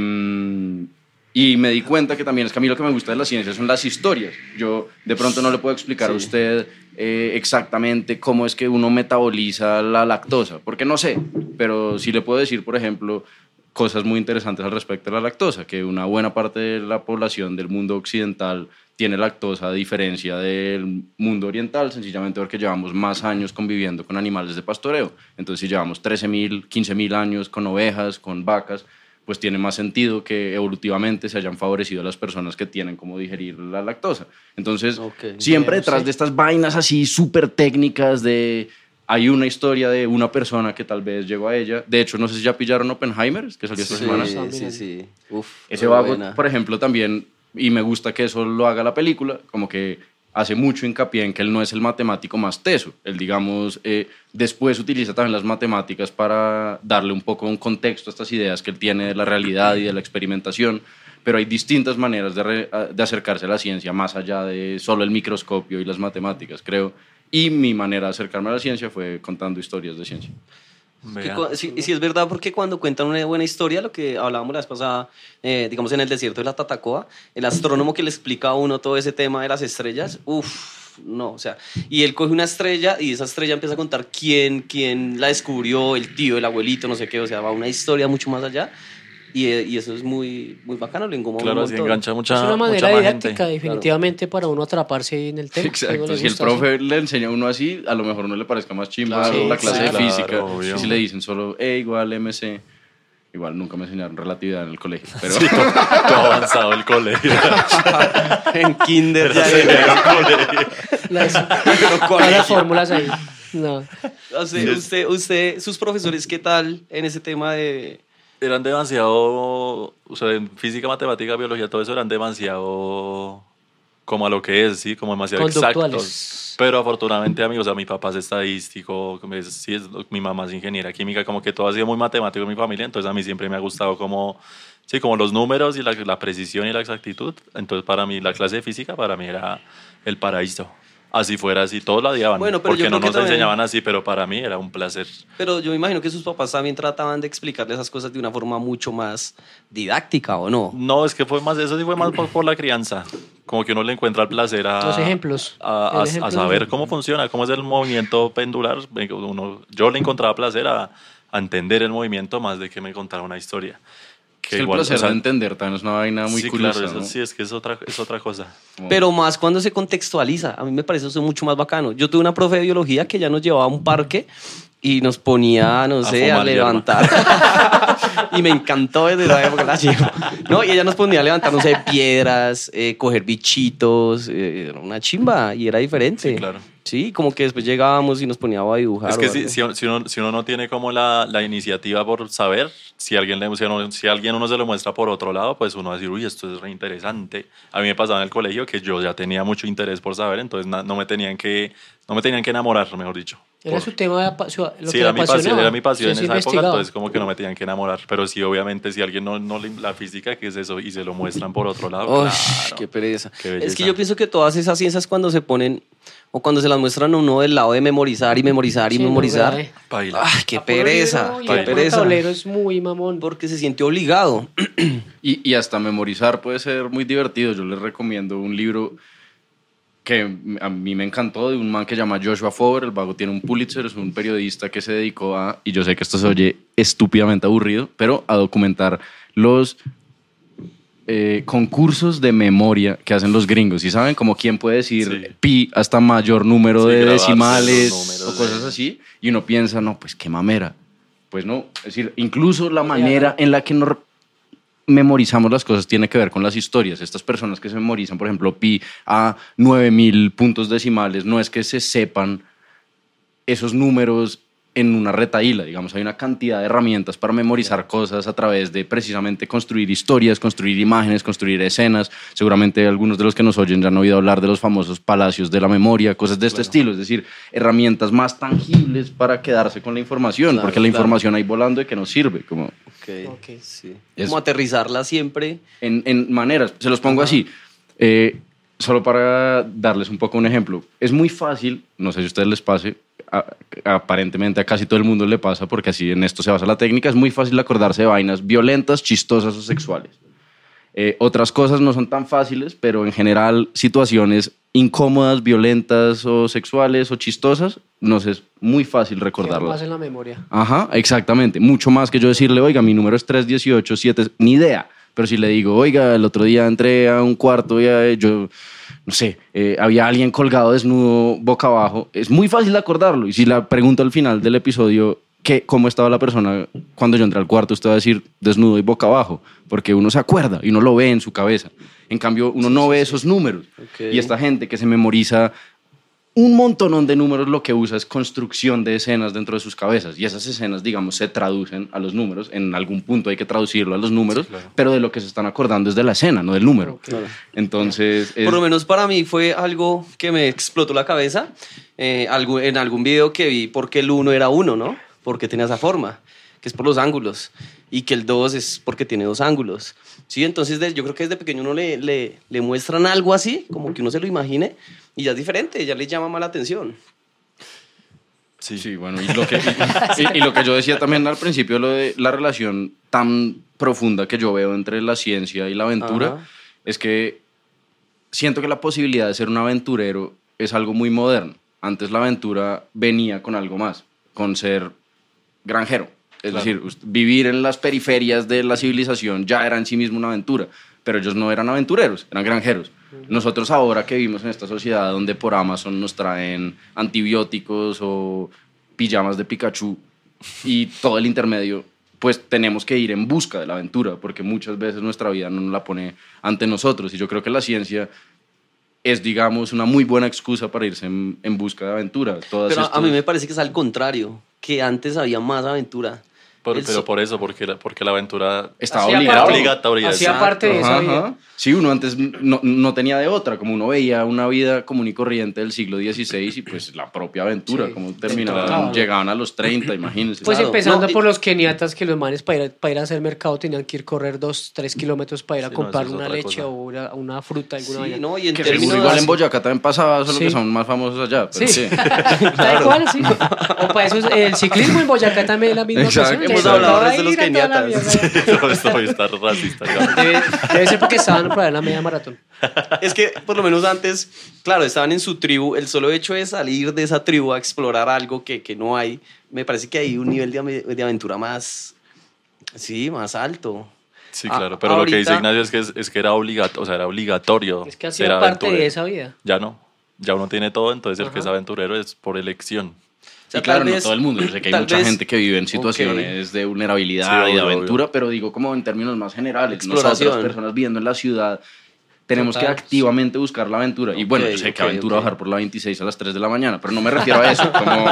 Speaker 4: y me di cuenta que también es que a mí lo que me gusta de la ciencia son las historias. Yo de pronto no le puedo explicar
Speaker 2: Sí.
Speaker 4: a usted eh, exactamente cómo es que uno metaboliza la lactosa, porque no sé, pero sí le puedo decir, por ejemplo, cosas muy interesantes al respecto de la lactosa, que una buena parte de la población del mundo occidental tiene lactosa a diferencia del mundo oriental, sencillamente porque llevamos más años conviviendo con animales de pastoreo. Entonces, si llevamos trece mil, quince mil años con ovejas, con vacas, pues tiene más sentido que evolutivamente se hayan favorecido las personas que tienen cómo digerir la lactosa. Entonces,
Speaker 2: Okay.
Speaker 4: siempre
Speaker 3: Bueno,
Speaker 4: detrás
Speaker 3: sí.
Speaker 4: de estas vainas así súper técnicas de... Hay una historia de una persona que tal vez llegó a ella. De hecho, no sé si ya pillaron Oppenheimer, que salió esta
Speaker 2: Sí,
Speaker 4: semana.
Speaker 2: sí, sí. Uf,
Speaker 4: Ese
Speaker 2: re
Speaker 4: vago,
Speaker 2: buena.
Speaker 4: por ejemplo, también, y me gusta que eso lo haga la película, como que hace mucho hincapié en que él no es el matemático más teso. Él, digamos, eh, después utiliza también las matemáticas para darle un poco un contexto a estas ideas que él tiene de la realidad y de la experimentación, pero hay distintas maneras de, re- de acercarse a la ciencia más allá de solo el microscopio y las matemáticas, creo. Y mi manera de acercarme a la ciencia fue contando historias de ciencia.
Speaker 2: Que
Speaker 1: Vea.
Speaker 2: cu- sí, sí es verdad, porque cuando cuentan una buena historia, lo que hablábamos la vez pasada, eh, digamos en el desierto de la Tatacoa, el astrónomo que le explica a uno todo ese tema de las estrellas, uff, no, o sea, y él coge una estrella y esa estrella empieza a contar quién, quién la descubrió, el tío, el abuelito, no sé qué, o sea, va una historia mucho más allá. Y, eh, y eso es muy, muy bacano, lo engoma
Speaker 1: Claro,
Speaker 2: un
Speaker 1: así
Speaker 2: montón.
Speaker 1: engancha mucha,
Speaker 3: es una
Speaker 1: mucha
Speaker 3: manera
Speaker 1: más
Speaker 3: didáctica,
Speaker 1: gente.
Speaker 3: definitivamente, para uno atraparse ahí en el tema. Si a uno
Speaker 4: Exacto,
Speaker 3: le
Speaker 4: si el
Speaker 3: gusta,
Speaker 4: profe le enseña a uno así, a lo mejor no le parezca más chimba
Speaker 3: Claro,
Speaker 4: la clase
Speaker 3: claro.
Speaker 4: de física.
Speaker 1: Claro, obvio.
Speaker 4: Y si le dicen solo E igual M C, igual nunca me enseñaron relatividad en el colegio. Pero
Speaker 1: Sí, todo, todo avanzado el colegio.
Speaker 2: En kinder ya.
Speaker 3: Las,
Speaker 2: Pero
Speaker 3: todas
Speaker 2: colegio.
Speaker 3: las fórmulas ahí. No.
Speaker 2: O sea, usted, usted, sus profesores, ¿qué tal en ese tema de...?
Speaker 1: Eran demasiado, o sea, en física, matemática, biología, todo eso eran demasiado como a lo que es, ¿sí? Como demasiado
Speaker 3: Conductuales.
Speaker 1: exactos. Pero afortunadamente, amigos, o sea, mi papá es estadístico, como es- sí, es, mi mamá es ingeniera química, como que todo ha sido muy matemático en mi familia, entonces a mí siempre me ha gustado como, sí, como los números y la, la precisión y la exactitud. Entonces para mí la clase de física, para mí era el paraíso. Así fuera, así, todos la odiaban,
Speaker 2: Bueno, pero yo
Speaker 1: porque no
Speaker 2: creo que
Speaker 1: nos
Speaker 2: también-
Speaker 1: enseñaban así, pero para mí era un placer.
Speaker 2: Pero yo me imagino que sus papás también trataban de explicarle esas cosas de una forma mucho más didáctica, ¿o no?
Speaker 1: No, es que fue más, eso sí fue más por, por la crianza. Como que uno le encuentra el placer a...
Speaker 3: Los ejemplos.
Speaker 1: A,
Speaker 3: El
Speaker 1: a-
Speaker 3: ejemplo
Speaker 1: a saber
Speaker 3: de-
Speaker 1: cómo funciona, cómo es el movimiento pendular. Uno, yo le encontraba placer a, a entender el movimiento más de que me contara una historia.
Speaker 4: es que el placer
Speaker 1: o sea,
Speaker 4: de entender también es una vaina muy
Speaker 1: sí,
Speaker 4: curiosa,
Speaker 1: claro, eso
Speaker 4: ¿no?
Speaker 1: sí, es que es otra, es otra cosa.
Speaker 4: Como-
Speaker 2: Pero más cuando se contextualiza. A mí me parece eso mucho más bacano. Yo tuve una profe de biología que ya nos llevaba a un parque y nos ponía, no
Speaker 1: A
Speaker 2: sé, a,
Speaker 1: fumar
Speaker 2: levantar. Y me encantó desde la época la chico. No, y ella nos ponía a levantar, no sé, piedras, eh, coger bichitos, eh, era una chimba y era diferente.
Speaker 1: Sí, claro.
Speaker 2: Sí, como que después llegábamos y nos poníamos a dibujar.
Speaker 1: Es que
Speaker 2: o
Speaker 1: si,
Speaker 2: algo.
Speaker 1: si, si uno, si uno no tiene como la, la iniciativa por saber, si alguien, le, si, uno, si alguien uno se lo muestra por otro lado, pues uno va a decir, uy, esto es re interesante. A mí me pasaba en el colegio que yo ya tenía mucho interés por saber, entonces na, no, me tenían que, no me tenían que enamorar, mejor dicho.
Speaker 3: Era
Speaker 1: Por-
Speaker 3: su tema, de apa- su- lo
Speaker 1: sí,
Speaker 3: que
Speaker 1: era
Speaker 3: le
Speaker 1: mi pasión,
Speaker 3: apasionaba.
Speaker 1: era mi pasión en
Speaker 3: Entonces,
Speaker 1: esa época,
Speaker 3: investigaba.
Speaker 1: entonces como que no me tenían que enamorar. Pero sí, obviamente, si alguien no, no le- la física, ¿qué es eso? Y se lo muestran por otro lado,
Speaker 2: Uy,
Speaker 1: claro.
Speaker 2: qué pereza.
Speaker 1: Qué
Speaker 2: Es
Speaker 1: belleza.
Speaker 2: que yo pienso que todas esas ciencias cuando se ponen, o cuando se las muestran a uno del lado de memorizar y memorizar y
Speaker 3: Sí, no,
Speaker 2: memorizar.
Speaker 3: grave.
Speaker 1: Baila.
Speaker 2: Ay, qué
Speaker 3: A puro
Speaker 2: pereza,
Speaker 3: libro y
Speaker 2: qué
Speaker 3: a puro
Speaker 2: pereza.
Speaker 3: tablero es muy mamón.
Speaker 2: Porque se siente obligado.
Speaker 4: Y, y hasta memorizar puede ser muy divertido. Yo les recomiendo un libro que a mí me encantó de un man que se llama Joshua Foer. El vago tiene un Pulitzer, es un periodista que se dedicó a, y yo sé que esto se oye estúpidamente aburrido, pero a documentar los eh, concursos de memoria que hacen los gringos. ¿Y saben? Como quién puede decir
Speaker 1: Sí.
Speaker 4: pi hasta mayor número
Speaker 1: Sí,
Speaker 4: de
Speaker 1: grabarse
Speaker 4: decimales
Speaker 1: los números
Speaker 4: o cosas
Speaker 1: de-
Speaker 4: así. Y uno piensa, no, pues qué mamera. Pues no, es decir, incluso la manera en la que nos memorizamos las cosas tiene que ver con las historias. Estas personas que se memorizan, por ejemplo, pi a nueve mil puntos decimales, no es que se sepan esos números en una retahíla, digamos, hay una cantidad de herramientas para memorizar cosas a través de precisamente construir historias, construir imágenes, construir escenas. Seguramente algunos de los que nos oyen ya han oído hablar de los famosos palacios de la memoria, cosas de este estilo, es decir, herramientas más tangibles para quedarse con la información,
Speaker 2: Claro,
Speaker 4: porque la
Speaker 2: claro.
Speaker 4: información ahí volando y que nos sirve, como
Speaker 2: Ok,
Speaker 3: Ok.
Speaker 2: sí.
Speaker 4: Es-
Speaker 2: Como aterrizarla siempre.
Speaker 4: en, en maneras, se los pongo así, eh, solo para darles un poco un ejemplo. Es muy fácil, no sé si a ustedes les pase, a- aparentemente a casi todo el mundo le pasa, porque así en esto se basa la técnica, es muy fácil acordarse de vainas violentas, chistosas o sexuales. Eh, otras cosas no son tan fáciles, pero en general situaciones incómodas, violentas o sexuales o chistosas, nos es muy fácil
Speaker 3: Queda
Speaker 4: recordarlas.
Speaker 3: más en la memoria.
Speaker 4: Ajá, exactamente. Mucho más que yo decirle, oiga, mi número es tres dieciocho siete, ni idea. Pero si le digo, oiga, el otro día entré a un cuarto y eh, yo, no sé, eh, había alguien colgado desnudo boca abajo, es muy fácil de acordarlo. Y si la pregunto al final del episodio, ¿qué, ¿cómo estaba la persona cuando yo entré al cuarto? Usted va a decir desnudo y boca abajo, porque uno se acuerda y uno lo ve en su cabeza. En cambio, uno no ve esos números.
Speaker 2: Ok.
Speaker 4: Y esta gente que se memoriza un montonón de números, lo que usa es construcción de escenas dentro de sus cabezas. Y esas escenas, digamos, se traducen a los números. En algún punto hay que traducirlo a los números, pero de lo que se están acordando es de la escena, no del número.
Speaker 3: Ok.
Speaker 4: Entonces, es-
Speaker 2: Por lo menos para mí fue algo que me explotó la cabeza eh, algo- en algún video que vi porque el uno era uno, ¿no? Porque tenía esa forma, que es por los ángulos, y que el dos es porque tiene dos ángulos. Sí, entonces de- yo creo que desde pequeño uno le, le, le muestran algo así, como que uno se lo imagine, y ya es diferente, ya le llama más la atención.
Speaker 1: Sí.
Speaker 4: Sí, bueno, y lo, que, y, y lo que yo decía también al principio, lo de la relación tan profunda que yo veo entre la ciencia y la aventura,
Speaker 2: Ajá.
Speaker 4: es que siento que la posibilidad de ser un aventurero es algo muy moderno. Antes la aventura venía con algo más, con ser granjero. Es
Speaker 1: Claro.
Speaker 4: decir, us- vivir en las periferias de la civilización ya era en sí mismo una aventura, pero ellos no eran aventureros, eran granjeros. Nosotros ahora que vivimos en esta sociedad donde por Amazon nos traen antibióticos o pijamas de Pikachu y todo el intermedio, pues tenemos que ir en busca de la aventura, porque muchas veces nuestra vida no nos la pone ante nosotros. Y yo creo que la ciencia es, digamos, una muy buena excusa para irse en, en busca de aventura. Todas
Speaker 2: Pero a-
Speaker 4: estos-
Speaker 2: a mí me parece que es al contrario, que antes había más aventura.
Speaker 1: Por-
Speaker 2: El
Speaker 1: pero
Speaker 2: so-
Speaker 1: por eso, porque la, porque la aventura
Speaker 4: Estaba
Speaker 3: Hacía
Speaker 4: obligado.
Speaker 3: parte-
Speaker 1: obligatoria,
Speaker 3: Hacía
Speaker 1: exacto.
Speaker 3: parte de esa
Speaker 4: Ajá,
Speaker 3: vida.
Speaker 4: ajá. Sí, uno antes no, no tenía de otra, como uno veía una vida común y corriente del siglo dieciséis y pues la propia aventura,
Speaker 3: Sí.
Speaker 4: como terminaban,
Speaker 3: Claro.
Speaker 4: llegaban a los treinta, imagínense.
Speaker 3: Pues
Speaker 2: Claro.
Speaker 3: empezando
Speaker 2: No, y-
Speaker 3: por los keniatas, que los manes para ir, a- para ir a hacer mercado tenían que ir correr dos, tres kilómetros para ir a
Speaker 1: Sí, no,
Speaker 3: comprar
Speaker 1: eso es
Speaker 3: una
Speaker 1: otra
Speaker 3: leche
Speaker 1: cosa.
Speaker 3: o una, una fruta, alguna
Speaker 2: Sí,
Speaker 3: vaina.
Speaker 2: no, y en
Speaker 4: que
Speaker 2: términos
Speaker 4: seguro igual en
Speaker 3: así.
Speaker 4: Boyacá también pasaba, solo
Speaker 3: Sí.
Speaker 4: que son más famosos allá. Pero
Speaker 3: Sí,
Speaker 4: sí.
Speaker 3: tal cual, sí. O para eso es- el ciclismo en Boyacá también es la misma
Speaker 4: Exacto.
Speaker 3: cosa.
Speaker 2: Hemos
Speaker 3: Les
Speaker 2: hablado
Speaker 3: tocaba
Speaker 2: de los
Speaker 3: ir a toda la
Speaker 2: keniatas.
Speaker 3: mierda.
Speaker 1: No, esto hoy está racista, digamos.
Speaker 3: Debe, debe ser porque estaban por ahí en la media maratón.
Speaker 2: Es que por lo menos antes, claro, estaban en su tribu. El solo hecho de salir de esa tribu a explorar algo que, que no hay, me parece que hay un nivel de, ame- de aventura más, sí, más alto.
Speaker 1: Sí,
Speaker 2: Ah,
Speaker 1: claro, pero lo que dice
Speaker 2: ahorita-
Speaker 1: Ignacio es que, es, es que era, obligatorio, o sea, era obligatorio
Speaker 3: Es que
Speaker 1: ser
Speaker 3: hacía parte
Speaker 1: aventurero.
Speaker 3: de esa vida.
Speaker 1: Ya no, ya uno tiene todo, entonces el que es
Speaker 3: Ajá.
Speaker 1: aventurero es por elección.
Speaker 2: sea,
Speaker 4: y claro,
Speaker 2: tal
Speaker 4: no
Speaker 2: vez-
Speaker 4: todo el mundo. Yo sé que hay
Speaker 2: tal
Speaker 4: mucha
Speaker 2: vez-
Speaker 4: gente que vive en situaciones de vulnerabilidad
Speaker 1: Sí,
Speaker 4: y de
Speaker 1: obvio,
Speaker 4: aventura,
Speaker 1: obvio.
Speaker 4: pero digo como en términos más generales.
Speaker 2: Exploración.
Speaker 4: Nosotras, personas viviendo en la ciudad, tenemos
Speaker 3: Total,
Speaker 4: que activamente buscar la aventura. Y bueno,
Speaker 2: Ok,
Speaker 4: yo sé que
Speaker 2: ok,
Speaker 4: aventura
Speaker 2: ok.
Speaker 4: bajar por la veintiséis a las tres de la mañana, pero no me refiero a eso. Como,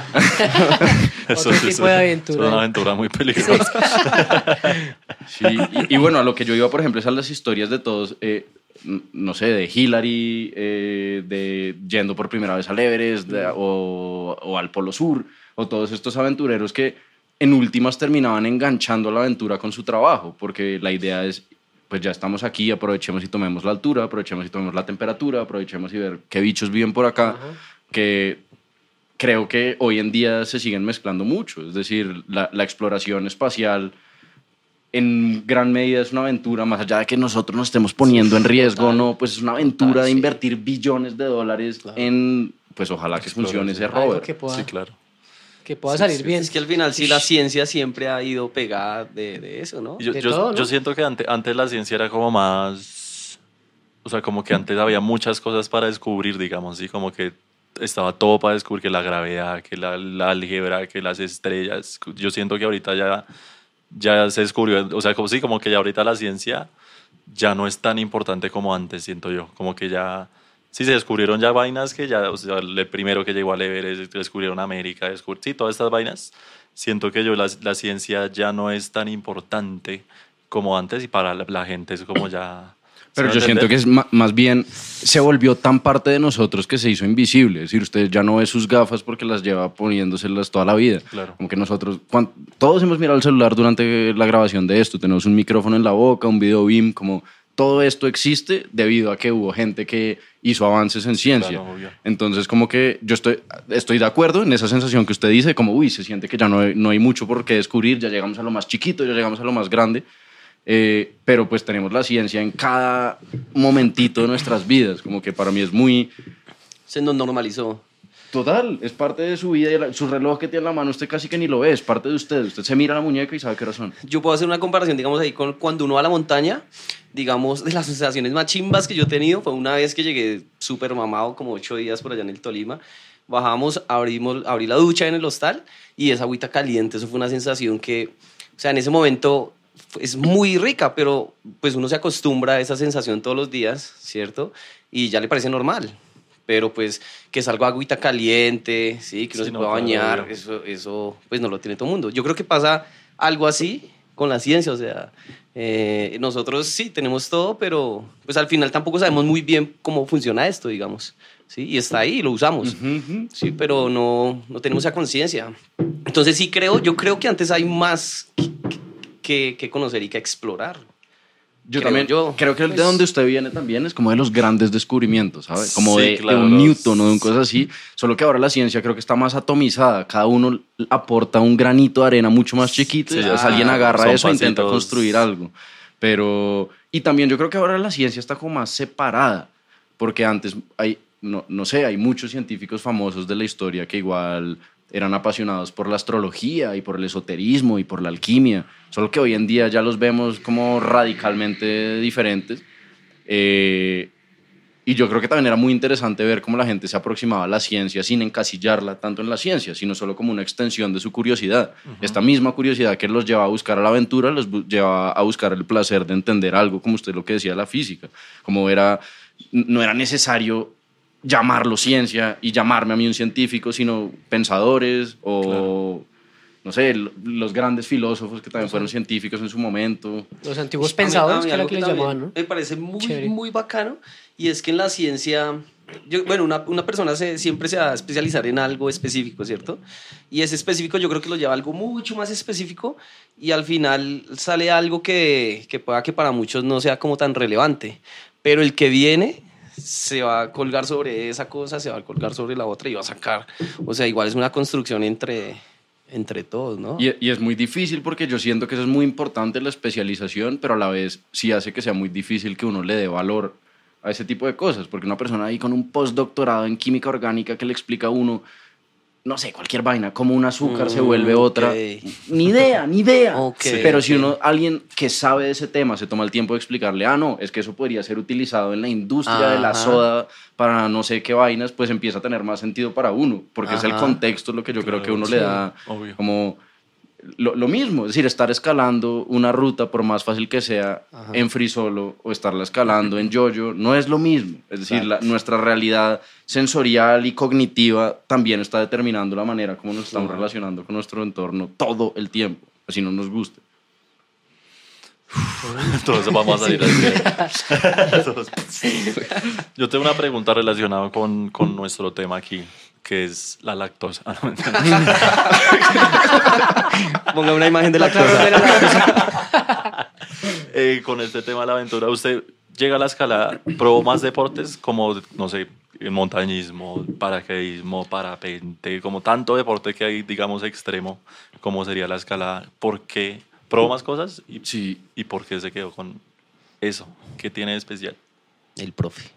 Speaker 1: Eso
Speaker 3: Otro
Speaker 1: sí,
Speaker 3: tipo
Speaker 1: eso-
Speaker 3: de
Speaker 1: eso
Speaker 3: aventura.
Speaker 1: Es una aventura muy peligrosa.
Speaker 4: sí, y, y bueno, a lo que yo iba, por ejemplo, es a las historias de todos, eh, n- no sé, de Hillary, eh, de yendo por primera vez al Everest de- o, o al Polo Sur, o todos estos aventureros que en últimas terminaban enganchando la aventura con su trabajo, porque la idea es, pues ya estamos aquí, aprovechemos y tomemos la altura, aprovechemos y tomemos la temperatura, aprovechemos y ver qué bichos viven por acá,
Speaker 3: Ajá.
Speaker 4: que creo que hoy en día se siguen mezclando mucho, es decir, la, la exploración espacial en gran medida es una aventura, más allá de que nosotros nos estemos poniendo en riesgo,
Speaker 2: total,
Speaker 4: no, pues es una aventura
Speaker 2: total,
Speaker 4: de
Speaker 2: sí.
Speaker 4: invertir billones de dólares en, pues ojalá que funcione ese
Speaker 3: Algo
Speaker 4: rover.
Speaker 3: que pueda,
Speaker 1: Sí, claro.
Speaker 3: que pueda salir bien.
Speaker 2: Es que al final sí la ciencia siempre ha ido pegada de, de eso, ¿no?
Speaker 1: Yo,
Speaker 3: De
Speaker 1: yo,
Speaker 3: todo, ¿no?
Speaker 1: yo siento que antes, antes la ciencia era como más, o sea, como que antes había muchas cosas para descubrir, digamos, ¿sí? Como que estaba todo para descubrir, que la gravedad, que la, la álgebra, que las estrellas. Yo siento que ahorita ya, ya se descubrió, o sea, como sí, como que ya ahorita la ciencia ya no es tan importante como antes, siento yo. Como que ya, sí se descubrieron ya vainas que ya, o sea, el primero que llegó al Everest, descubrieron América, descubri- sí, todas estas vainas. Siento que yo la, la ciencia ya no es tan importante como antes y para la, la gente es como ya...
Speaker 4: Pero
Speaker 1: ¿sí
Speaker 4: yo
Speaker 1: me
Speaker 4: siento que
Speaker 1: entiendes?
Speaker 4: es ma- más bien se volvió tan parte de nosotros que se hizo invisible. Es decir, usted ya no ve sus gafas porque las lleva poniéndoselas toda la vida.
Speaker 1: Claro.
Speaker 4: Como que nosotros, cuan- todos hemos mirado el celular durante la grabación de esto. Tenemos un micrófono en la boca, un video B I M, como todo esto existe debido a que hubo gente que hizo avances en ciencia.
Speaker 1: Claro, obvio.
Speaker 4: Entonces, como que yo estoy, estoy de acuerdo en esa sensación que usted dice, como, uy, se siente que ya no hay, no hay mucho por qué descubrir, ya llegamos a lo más chiquito, ya llegamos a lo más grande. Eh, pero pues tenemos la ciencia en cada momentito de nuestras vidas, como que para mí es muy
Speaker 2: Se nos normalizó.
Speaker 4: total, es parte de su vida, y la- su reloj que tiene en la mano usted casi que ni lo ve, es parte de usted, usted se mira la muñeca y sabe qué hora son.
Speaker 2: Yo puedo hacer una comparación, digamos, ahí con cuando uno va a la montaña, digamos, de las sensaciones más chimbas que yo he tenido, fue una vez que llegué súper mamado, como ocho días por allá en el Tolima, bajamos, abrimos, abrí la ducha en el hostal y esa agüita caliente, eso fue una sensación que, o sea, en ese momento es muy rica, pero pues uno se acostumbra a esa sensación todos los días, ¿cierto? Y ya le parece normal. Pero pues que salga agüita caliente, sí, que uno
Speaker 1: Sí,
Speaker 2: se
Speaker 1: no,
Speaker 2: pueda
Speaker 1: claro,
Speaker 2: bañar,
Speaker 1: obvio.
Speaker 2: eso, eso pues no lo tiene todo el mundo. Yo creo que pasa algo así con la ciencia, o sea, eh, nosotros sí tenemos todo, pero pues al final tampoco sabemos muy bien cómo funciona esto, digamos, sí, y está ahí, lo usamos, sí, pero no, no tenemos esa conciencia. Entonces sí creo, yo creo que antes hay más que, que, que conocer y que explorar.
Speaker 4: Yo
Speaker 2: Creo
Speaker 4: también
Speaker 2: yo.
Speaker 4: creo que el de
Speaker 3: Pues-
Speaker 4: donde usted viene también es como de los grandes descubrimientos, ¿sabe? Como
Speaker 1: Sí,
Speaker 4: de,
Speaker 1: claro,
Speaker 4: de un
Speaker 1: los-
Speaker 4: Newton o de un cosa así, solo que ahora la ciencia creo que está más atomizada, cada uno aporta un granito de arena mucho más chiquito
Speaker 1: Sí,
Speaker 4: y
Speaker 1: ya
Speaker 4: después alguien
Speaker 1: son
Speaker 4: agarra eso e intenta
Speaker 1: pasitos.
Speaker 4: construir algo. Pero, y también yo creo que ahora la ciencia está como más separada, porque antes hay, no, no sé, hay muchos científicos famosos de la historia que igual eran apasionados por la astrología y por el esoterismo y por la alquimia, solo que hoy en día ya los vemos como radicalmente diferentes. Eh, y yo creo que también era muy interesante ver cómo la gente se aproximaba a la ciencia sin encasillarla tanto en la ciencia, sino solo como una extensión de su curiosidad. Esta misma curiosidad que los lleva a buscar a la aventura, los bu- lleva a buscar el placer de entender algo, como usted lo que decía de la física, como era, no era necesario llamarlo ciencia y llamarme a mí un científico, sino pensadores o, no sé, l- los grandes filósofos que también fueron científicos en su momento.
Speaker 3: Los antiguos
Speaker 2: A mí-
Speaker 3: pensadores,
Speaker 2: a mí
Speaker 3: que era
Speaker 2: algo
Speaker 3: que les
Speaker 2: también
Speaker 3: llamaban, ¿no?
Speaker 2: Me parece muy,
Speaker 3: Chévere.
Speaker 2: muy bacano. Y es que en la ciencia, yo- bueno, una, una persona se, siempre se va a especializar en algo específico, ¿cierto? Y ese específico yo creo que lo lleva a algo mucho más específico y al final sale algo que, que pueda que para muchos no sea como tan relevante. Pero el que viene se va a colgar sobre esa cosa, se va a colgar sobre la otra y va a sacar. O sea, igual es una construcción entre, entre todos, ¿no?
Speaker 4: Y, y es muy difícil porque yo siento que eso es muy importante la especialización, pero a la vez sí hace que sea muy difícil que uno le dé valor a ese tipo de cosas, porque una persona ahí con un postdoctorado en química orgánica que le explica a uno no sé, cualquier vaina, como un azúcar
Speaker 2: Mm,
Speaker 4: se vuelve otra.
Speaker 2: ok.
Speaker 4: Ni idea, ni idea.
Speaker 2: Ok,
Speaker 4: Pero si
Speaker 2: ok.
Speaker 4: uno, alguien que sabe de ese tema se toma el tiempo de explicarle, ah, no, es que eso podría ser utilizado en la industria de la
Speaker 2: Ajá.
Speaker 4: soda para no sé qué vainas, pues empieza a tener más sentido para uno, porque es el
Speaker 2: Ajá.
Speaker 4: contexto lo que yo creo que uno le
Speaker 3: sí.
Speaker 4: da
Speaker 1: Obvio.
Speaker 4: como lo, lo mismo, es decir, estar escalando una ruta, por más fácil que sea,
Speaker 2: Ajá.
Speaker 4: en free solo o estarla escalando en yo-yo, no es lo mismo. Es decir, la- nuestra realidad sensorial y cognitiva también está determinando la manera como nos estamos relacionando con nuestro entorno todo el tiempo, así no nos guste.
Speaker 1: Entonces vamos a salir así. Yo tengo una pregunta relacionada con, con nuestro tema aquí, que es la lactosa. Ah, no, mentira.
Speaker 2: Ponga una imagen de la
Speaker 3: Claro,
Speaker 2: cosa.
Speaker 3: de la lactosa.
Speaker 1: Eh, con este tema de la aventura, usted llega a la escalada, probó más deportes como, no sé, el montañismo, paracaidismo, parapente, como tanto deporte que hay, digamos, extremo, como sería la escalada. ¿Por qué probó más cosas y,
Speaker 4: Sí,
Speaker 1: y por qué se quedó con eso? ¿Qué tiene de especial?
Speaker 2: El profe.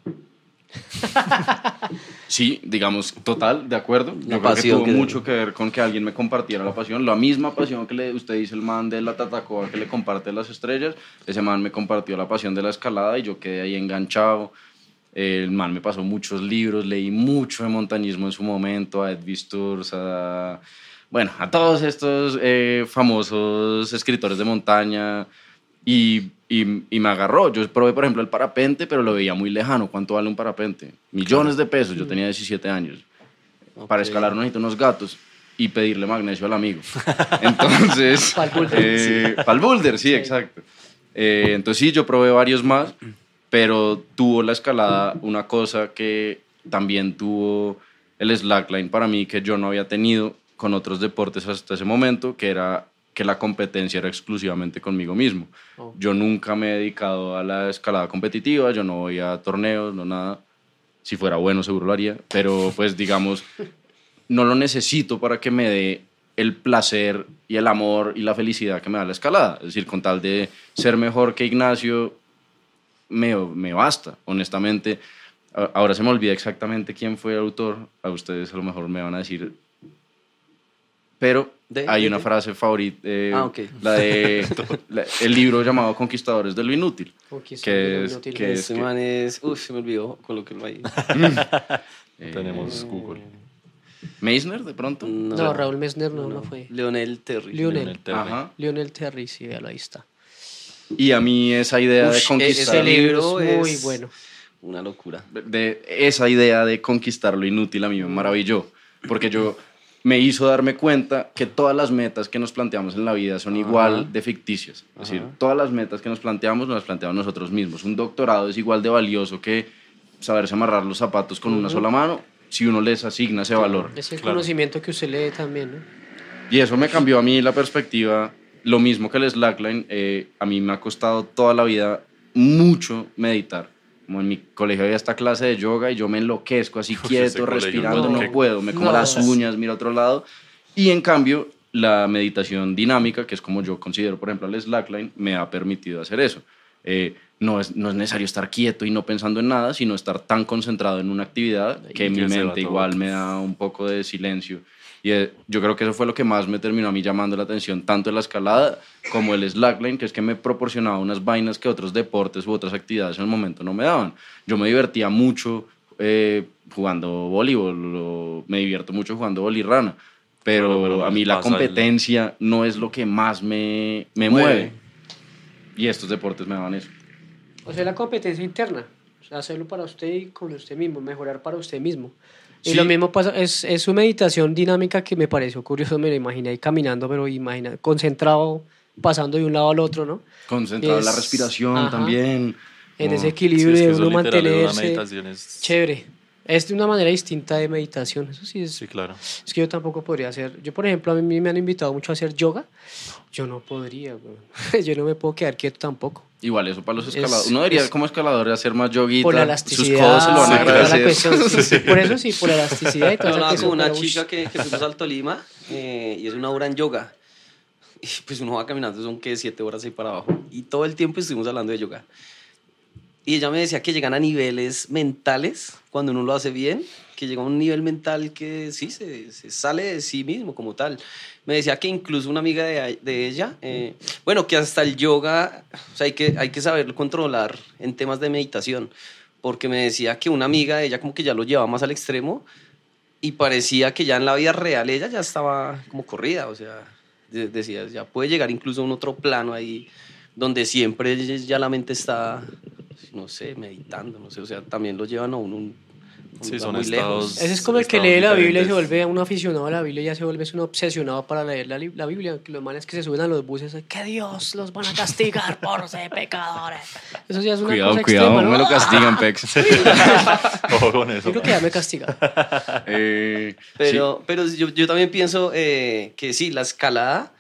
Speaker 4: sí, digamos, total, de acuerdo.
Speaker 2: La
Speaker 4: Yo creo que
Speaker 2: pasión
Speaker 4: tuvo
Speaker 2: que-
Speaker 4: mucho que ver con que alguien me compartiera la pasión. La misma pasión que le, usted dice el man de la Tatacoa que le comparte las estrellas, ese man me compartió la pasión de la escalada y yo quedé ahí enganchado. El man me pasó muchos libros, leí mucho de montañismo en su momento, a Ed Visturs, a, bueno, a todos estos eh, famosos escritores de montaña y, y, y me agarró. Yo probé, por ejemplo, el parapente, pero lo veía muy lejano. ¿Cuánto vale un parapente? Millones de pesos. Yo tenía diecisiete años. Para
Speaker 2: Ok.
Speaker 4: escalar necesito unos gatos y pedirle magnesio al amigo. Entonces,
Speaker 3: Pa'l boulder.
Speaker 4: eh, pa'l boulder, sí, exacto. Eh, entonces sí, yo probé varios más, pero tuvo la escalada una cosa que también tuvo el slackline para mí que yo no había tenido con otros deportes hasta ese momento, que era que la competencia era exclusivamente conmigo mismo.
Speaker 3: Oh.
Speaker 4: Yo nunca me he dedicado a la escalada competitiva, yo no voy a torneos, no nada. Si fuera bueno seguro lo haría, pero pues digamos, no lo necesito para que me dé el placer y el amor y la felicidad que me da la escalada. Es decir, con tal de ser mejor que Ignacio, me, me basta, honestamente. A- Ahora se me olvida exactamente quién fue el autor, a ustedes a lo mejor me van a decir, pero
Speaker 2: ¿De?
Speaker 4: hay
Speaker 2: ¿De
Speaker 4: una
Speaker 2: qué?
Speaker 4: frase favorita, eh,
Speaker 2: Ah, ok.
Speaker 4: la de la- el libro llamado Conquistadores de lo Inútil,
Speaker 3: Conquistadores
Speaker 4: que
Speaker 3: de lo
Speaker 4: es,
Speaker 3: inútil.
Speaker 4: que es
Speaker 2: Ese
Speaker 4: que-
Speaker 2: man es... Uf, se me olvidó. Colóquenlo ahí.
Speaker 4: eh,
Speaker 1: Tenemos Google.
Speaker 4: Meissner, de pronto.
Speaker 2: No,
Speaker 3: No, Raúl Messner no, no, fue.
Speaker 2: Leonel Terry.
Speaker 3: Leonel.
Speaker 1: Leonel Terry.
Speaker 4: Ajá.
Speaker 3: Lionel Terry, sí, véalo, ahí está.
Speaker 4: Y a mí esa idea de
Speaker 2: Ush,
Speaker 4: conquistar...
Speaker 2: ese libro
Speaker 3: es muy
Speaker 2: es
Speaker 3: bueno.
Speaker 2: una locura.
Speaker 4: de esa idea de conquistar lo inútil a mí me maravilló, porque yo me hizo darme cuenta que todas las metas que nos planteamos en la vida son igual de ficticias. Es decir, todas las metas que nos planteamos nos las planteamos nosotros mismos. Un doctorado es igual de valioso que saberse amarrar los zapatos con una sola mano si uno les asigna ese valor.
Speaker 3: Es el
Speaker 1: Claro.
Speaker 3: conocimiento que usted lee también, ¿no?
Speaker 4: Y eso me cambió a mí la perspectiva. Lo mismo que el slackline, eh, a mí me ha costado toda la vida mucho meditar. Como en mi colegio había esta clase de yoga y yo me enloquezco así
Speaker 1: Uf, ese
Speaker 4: quieto,
Speaker 1: colegio,
Speaker 4: respirando,
Speaker 3: no.
Speaker 4: no puedo, me como
Speaker 3: No.
Speaker 4: las uñas, miro a otro lado. Y en cambio, la meditación dinámica, que es como yo considero, por ejemplo, el slackline, me ha permitido hacer eso. Eh, no, es, no es necesario estar quieto y no pensando en nada, sino estar tan concentrado en una actividad que
Speaker 1: Y
Speaker 4: mi
Speaker 1: que se va
Speaker 4: mente
Speaker 1: todo.
Speaker 4: igual me da un poco de silencio. Y eh, yo creo que eso fue lo que más me terminó a mí llamando la atención, tanto en la escalada como el slackline, que es que me proporcionaba unas vainas que otros deportes u otras actividades en el momento no me daban. Yo me divertía mucho eh, jugando voleibol, o me divierto mucho jugando bolirrana, pero,
Speaker 1: Pero- pero
Speaker 4: a mí la
Speaker 1: pasa el-
Speaker 4: competencia no es lo que más me, me
Speaker 2: Mueve.
Speaker 4: mueve. Y estos deportes me daban eso.
Speaker 3: O sea, la competencia interna. O sea, hacerlo para usted y con usted mismo, mejorar para usted mismo. Y
Speaker 4: Sí.
Speaker 3: lo mismo pasa, es, es su meditación dinámica que me pareció curioso, me lo imaginé ahí caminando, pero imagina, concentrado, pasando de un lado al otro, ¿no?
Speaker 4: Concentrado en la
Speaker 3: Es-
Speaker 4: respiración
Speaker 3: ajá.
Speaker 4: también.
Speaker 3: En
Speaker 4: Oh.
Speaker 3: ese
Speaker 1: Sí,
Speaker 3: equilibrio
Speaker 1: es que
Speaker 3: de
Speaker 1: eso
Speaker 3: uno
Speaker 1: literal es una
Speaker 3: mantenerse
Speaker 1: meditación, es-
Speaker 3: chévere. Es de una manera distinta de meditación, eso sí es.
Speaker 1: Sí, claro.
Speaker 3: Es que yo tampoco podría hacer. Yo, por ejemplo, a mí me han invitado mucho a hacer yoga. Yo no podría, güey. Yo no me puedo quedar quieto tampoco.
Speaker 4: Igual eso para los
Speaker 3: Es-
Speaker 4: escaladores. Uno debería
Speaker 3: es-
Speaker 4: como escalador hacer más yoguita.
Speaker 3: Por la
Speaker 4: Sus
Speaker 3: elasticidad.
Speaker 4: codos se lo van a
Speaker 3: sí, toda la
Speaker 4: agradecer.
Speaker 3: cuestión, sí. Por eso sí, por la elasticidad y
Speaker 2: Yo
Speaker 3: toda esa
Speaker 2: hablaba
Speaker 3: cuestión,
Speaker 2: con una
Speaker 3: pero, uy,
Speaker 2: chica que, que fuimos al Tolima eh, y es una hora en yoga. Y pues uno va caminando, son que siete horas ahí para abajo. Y todo el tiempo estuvimos hablando de yoga. Y ella me decía que llegan a niveles mentales cuando uno lo hace bien, que llega a un nivel mental que sí, se, se sale de sí mismo como tal. Me decía que incluso una amiga de, de ella, eh, bueno, que hasta el yoga, o sea, hay que, hay que saberlo controlar en temas de meditación, porque me decía que una amiga de ella como que ya lo llevaba más al extremo y parecía que ya en la vida real ella ya estaba como corrida, o sea, de, decía, ya puede llegar incluso a un otro plano ahí donde siempre ya la mente está, no sé, meditando, no sé, o sea, también lo llevan a uno un, un
Speaker 1: Sí,
Speaker 2: lugar
Speaker 1: son
Speaker 2: muy
Speaker 1: estados-
Speaker 2: lejos.
Speaker 3: Ese es como el que
Speaker 1: estados
Speaker 3: lee la Biblia y se
Speaker 1: diferentes.
Speaker 3: vuelve un aficionado a la Biblia, ya se vuelve un obsesionado para leer la, li- la Biblia. Que los manes que se suben a los buses, que Dios los van a castigar por ser pecadores. Eso sí es una
Speaker 4: Cuidado,
Speaker 3: cosa
Speaker 4: cuidado,
Speaker 3: extrema,
Speaker 4: no
Speaker 3: ¿no?
Speaker 4: me lo castigan, Pex.
Speaker 1: Ojo con eso.
Speaker 3: Yo creo que ya me castiga.
Speaker 4: Eh,
Speaker 2: Pero, pero yo, yo también pienso eh, que sí, la escalada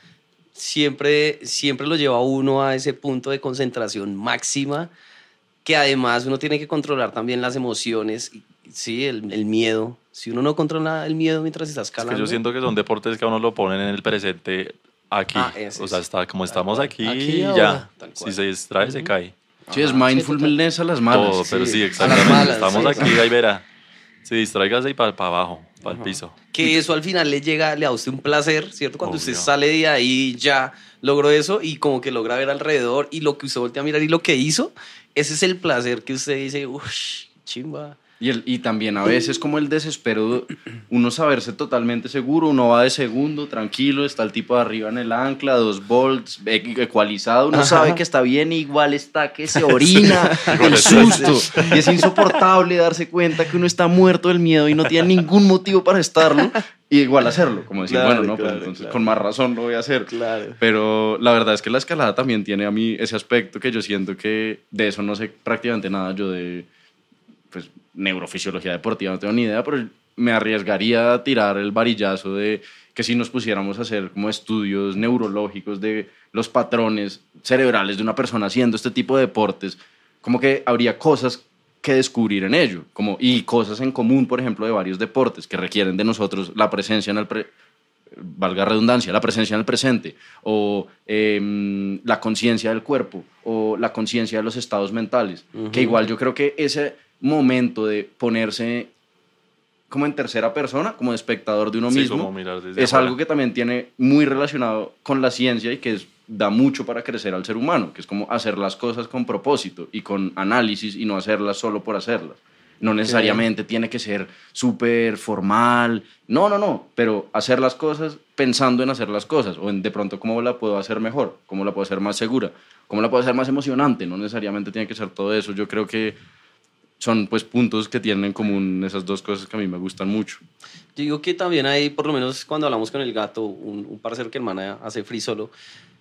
Speaker 2: siempre, siempre lo lleva a uno a ese punto de concentración máxima, que además uno tiene que controlar también las emociones, y, sí, el, el miedo. Si uno no controla el miedo mientras está
Speaker 1: Es
Speaker 2: escalando...
Speaker 1: que yo siento que son deportes que a uno lo ponen en el presente aquí.
Speaker 2: Ah, ese,
Speaker 1: o sea,
Speaker 2: sí.
Speaker 1: está, como
Speaker 2: Tal
Speaker 1: estamos
Speaker 2: cual.
Speaker 1: aquí,
Speaker 3: Aquí
Speaker 1: y
Speaker 3: ahora.
Speaker 1: ya.
Speaker 2: Tal
Speaker 1: Si
Speaker 2: cual.
Speaker 1: se distrae, se cae.
Speaker 4: Sí, es
Speaker 2: Ajá,
Speaker 4: mindfulness a las malas.
Speaker 1: Todo, pero
Speaker 2: sí,
Speaker 1: sí,
Speaker 2: a las
Speaker 1: exactamente.
Speaker 2: malas,
Speaker 1: Estamos
Speaker 2: sí,
Speaker 1: aquí,
Speaker 2: exacto.
Speaker 1: ahí verá. Si distráigase y para abajo, para el
Speaker 2: Ajá.
Speaker 1: piso.
Speaker 2: Que eso al final le llega, le da a usted un placer, ¿cierto? Cuando usted
Speaker 1: Obvio.
Speaker 2: sale de ahí ya logró eso y como que logra ver alrededor y lo que usted voltea a mirar y lo que hizo, ese es el placer que usted dice, uff, chimba.
Speaker 4: Y, el, y también a veces como el desespero, uno saberse totalmente seguro, uno va de segundo, tranquilo, está el tipo de arriba en el ancla, dos volts, e- ecualizado, uno sabe que está bien, igual está que se orina del susto. Y es insoportable darse cuenta que uno está muerto del miedo y no tiene ningún motivo para estarlo, y igual hacerlo, como decir,
Speaker 2: Claro,
Speaker 4: bueno, no,
Speaker 2: claro,
Speaker 4: pues entonces
Speaker 2: claro.
Speaker 4: con más razón lo voy a hacer.
Speaker 2: Claro.
Speaker 4: Pero la verdad es que la escalada también tiene a mí ese aspecto que yo siento que de eso no sé prácticamente nada yo de pues neurofisiología deportiva, no tengo ni idea, pero me arriesgaría a tirar el varillazo de que si nos pusiéramos a hacer como estudios neurológicos de los patrones cerebrales de una persona haciendo este tipo de deportes, como que habría cosas que descubrir en ello, como, y cosas en común, por ejemplo, de varios deportes que requieren de nosotros la presencia en el pre- valga redundancia, la presencia en el presente, o eh, la conciencia del cuerpo, o la conciencia de los estados mentales,
Speaker 2: Ujú.
Speaker 4: que igual yo creo que ese momento de ponerse como en tercera persona, como de espectador de uno
Speaker 1: Sí,
Speaker 4: mismo,
Speaker 1: como mirar desde
Speaker 4: es
Speaker 1: afuera.
Speaker 4: algo que también tiene muy relacionado con la ciencia y que es- da mucho para crecer al ser humano, que es como hacer las cosas con propósito y con análisis y no hacerlas solo por hacerlas. No necesariamente tiene que ser súper formal, no, no, no, pero hacer las cosas pensando en hacer las cosas o en de pronto cómo la puedo hacer mejor, cómo la puedo hacer más segura, cómo la puedo hacer más emocionante, no necesariamente tiene que ser todo eso. Yo creo que son pues puntos que tienen en común esas dos cosas que a mí me gustan mucho.
Speaker 2: Yo digo que también hay, por lo menos cuando hablamos con el gato, un, un parcero que hermana hace free solo,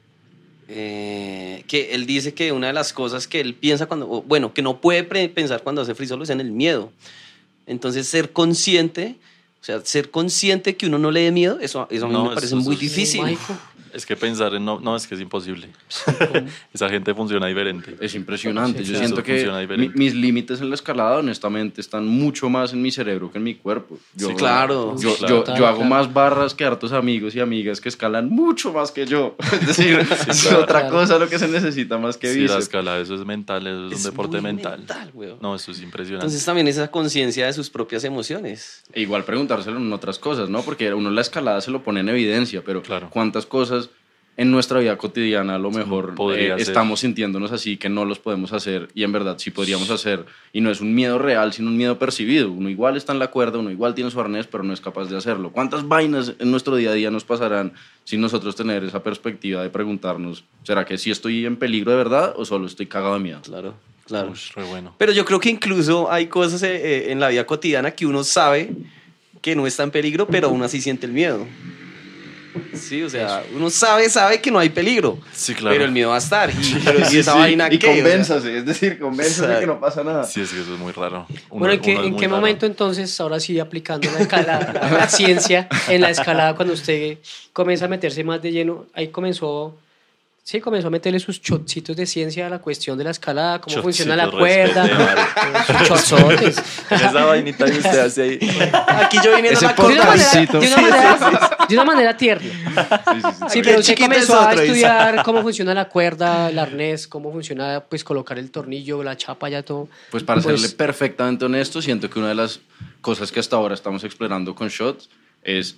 Speaker 2: eh, que él dice que una de las cosas que él piensa cuando, o, bueno, que no puede pre- pensar cuando hace free solo es en el miedo. Entonces ser consciente, o sea, ser consciente que uno no le dé miedo, eso, eso a mí
Speaker 1: No,
Speaker 2: me parece
Speaker 1: eso-
Speaker 2: muy
Speaker 1: eso es
Speaker 2: difícil.
Speaker 3: Mágico.
Speaker 1: Es que pensar en no, no, es que es imposible. Esa gente funciona diferente.
Speaker 4: Es impresionante.
Speaker 3: Sí,
Speaker 4: Yo
Speaker 3: claro.
Speaker 4: siento
Speaker 1: Eso
Speaker 4: que
Speaker 1: funciona
Speaker 4: mi-
Speaker 1: diferente.
Speaker 4: mis límites en la escalada, honestamente, están mucho más en mi cerebro que en mi cuerpo. Yo,
Speaker 2: Sí, claro.
Speaker 4: Yo,
Speaker 1: Sí, claro.
Speaker 4: yo,
Speaker 3: Claro,
Speaker 4: yo hago
Speaker 3: claro.
Speaker 4: más barras que hartos amigos y amigas que escalan mucho más que yo. Es decir, es
Speaker 1: claro.
Speaker 4: otra
Speaker 3: Claro.
Speaker 4: cosa lo que se necesita más que
Speaker 1: Sí, la
Speaker 4: bíceps.
Speaker 1: escalada, eso es mental, eso es,
Speaker 2: Es
Speaker 1: un deporte
Speaker 2: muy
Speaker 1: mental.
Speaker 2: mental, weón.
Speaker 1: No, eso es impresionante.
Speaker 2: Entonces también esa conciencia de sus propias emociones.
Speaker 4: E igual preguntárselo en otras cosas, ¿no? Porque uno la escalada se lo pone en evidencia, pero
Speaker 1: Claro.
Speaker 4: ¿cuántas cosas en nuestra vida cotidiana a lo mejor
Speaker 1: podría
Speaker 4: eh,
Speaker 1: ser.
Speaker 4: estamos sintiéndonos así que no los podemos hacer y en verdad sí podríamos hacer? Y no es un miedo real, sino un miedo percibido. Uno igual está en la cuerda, uno igual tiene su arnés, pero no es capaz de hacerlo. ¿Cuántas vainas en nuestro día a día nos pasarán sin nosotros tener esa perspectiva de preguntarnos, ¿será que sí estoy en peligro de verdad o solo estoy cagado de miedo?
Speaker 2: Claro, claro.
Speaker 1: Ush, re bueno.
Speaker 2: Pero yo creo que incluso hay cosas eh, eh, en la vida cotidiana que uno sabe que no está en peligro, pero aún así siente el miedo. Sí, o sea, uno sabe, sabe que no hay peligro,
Speaker 1: Sí, claro.
Speaker 2: pero el miedo va a estar. Y, pero, ¿y
Speaker 4: Sí,
Speaker 2: esa
Speaker 4: sí,
Speaker 2: vaina
Speaker 4: y
Speaker 2: qué? O sea,
Speaker 4: convénzase, es decir, convénzase
Speaker 2: o sea,
Speaker 4: que no pasa nada.
Speaker 1: Sí, es que eso es muy raro. Uno-
Speaker 3: Bueno, ¿en qué,
Speaker 1: uno es
Speaker 3: en
Speaker 1: muy
Speaker 3: qué
Speaker 1: raro.
Speaker 3: momento entonces, ahora sí aplicando la, escala- la, la ciencia en la escalada, cuando usted comienza a meterse más de lleno, ahí comenzó, Sí, comenzó a meterle sus chocitos de ciencia a la cuestión de la escalada, cómo
Speaker 1: Chocitos,
Speaker 3: funciona la
Speaker 1: respete,
Speaker 3: cuerda, sus chozotes.
Speaker 1: Esa vainita que usted hace ahí.
Speaker 2: Aquí yo viniendo
Speaker 4: Ese
Speaker 2: a la
Speaker 3: De una,
Speaker 2: costa.
Speaker 3: manera,
Speaker 4: Portacito.
Speaker 3: de, una manera, de una manera tierna.
Speaker 4: Sí, sí, sí.
Speaker 3: Sí,
Speaker 2: Aquí
Speaker 3: pero
Speaker 2: el
Speaker 3: usted
Speaker 2: chiquito
Speaker 3: comenzó
Speaker 2: es
Speaker 3: a
Speaker 2: otro, dice.
Speaker 3: estudiar cómo funciona la cuerda, el arnés, cómo funciona pues colocar el tornillo, la chapa, ya todo.
Speaker 4: Pues para
Speaker 3: Pues,
Speaker 4: serle perfectamente honesto, siento que una de las cosas que hasta ahora estamos explorando con Shots es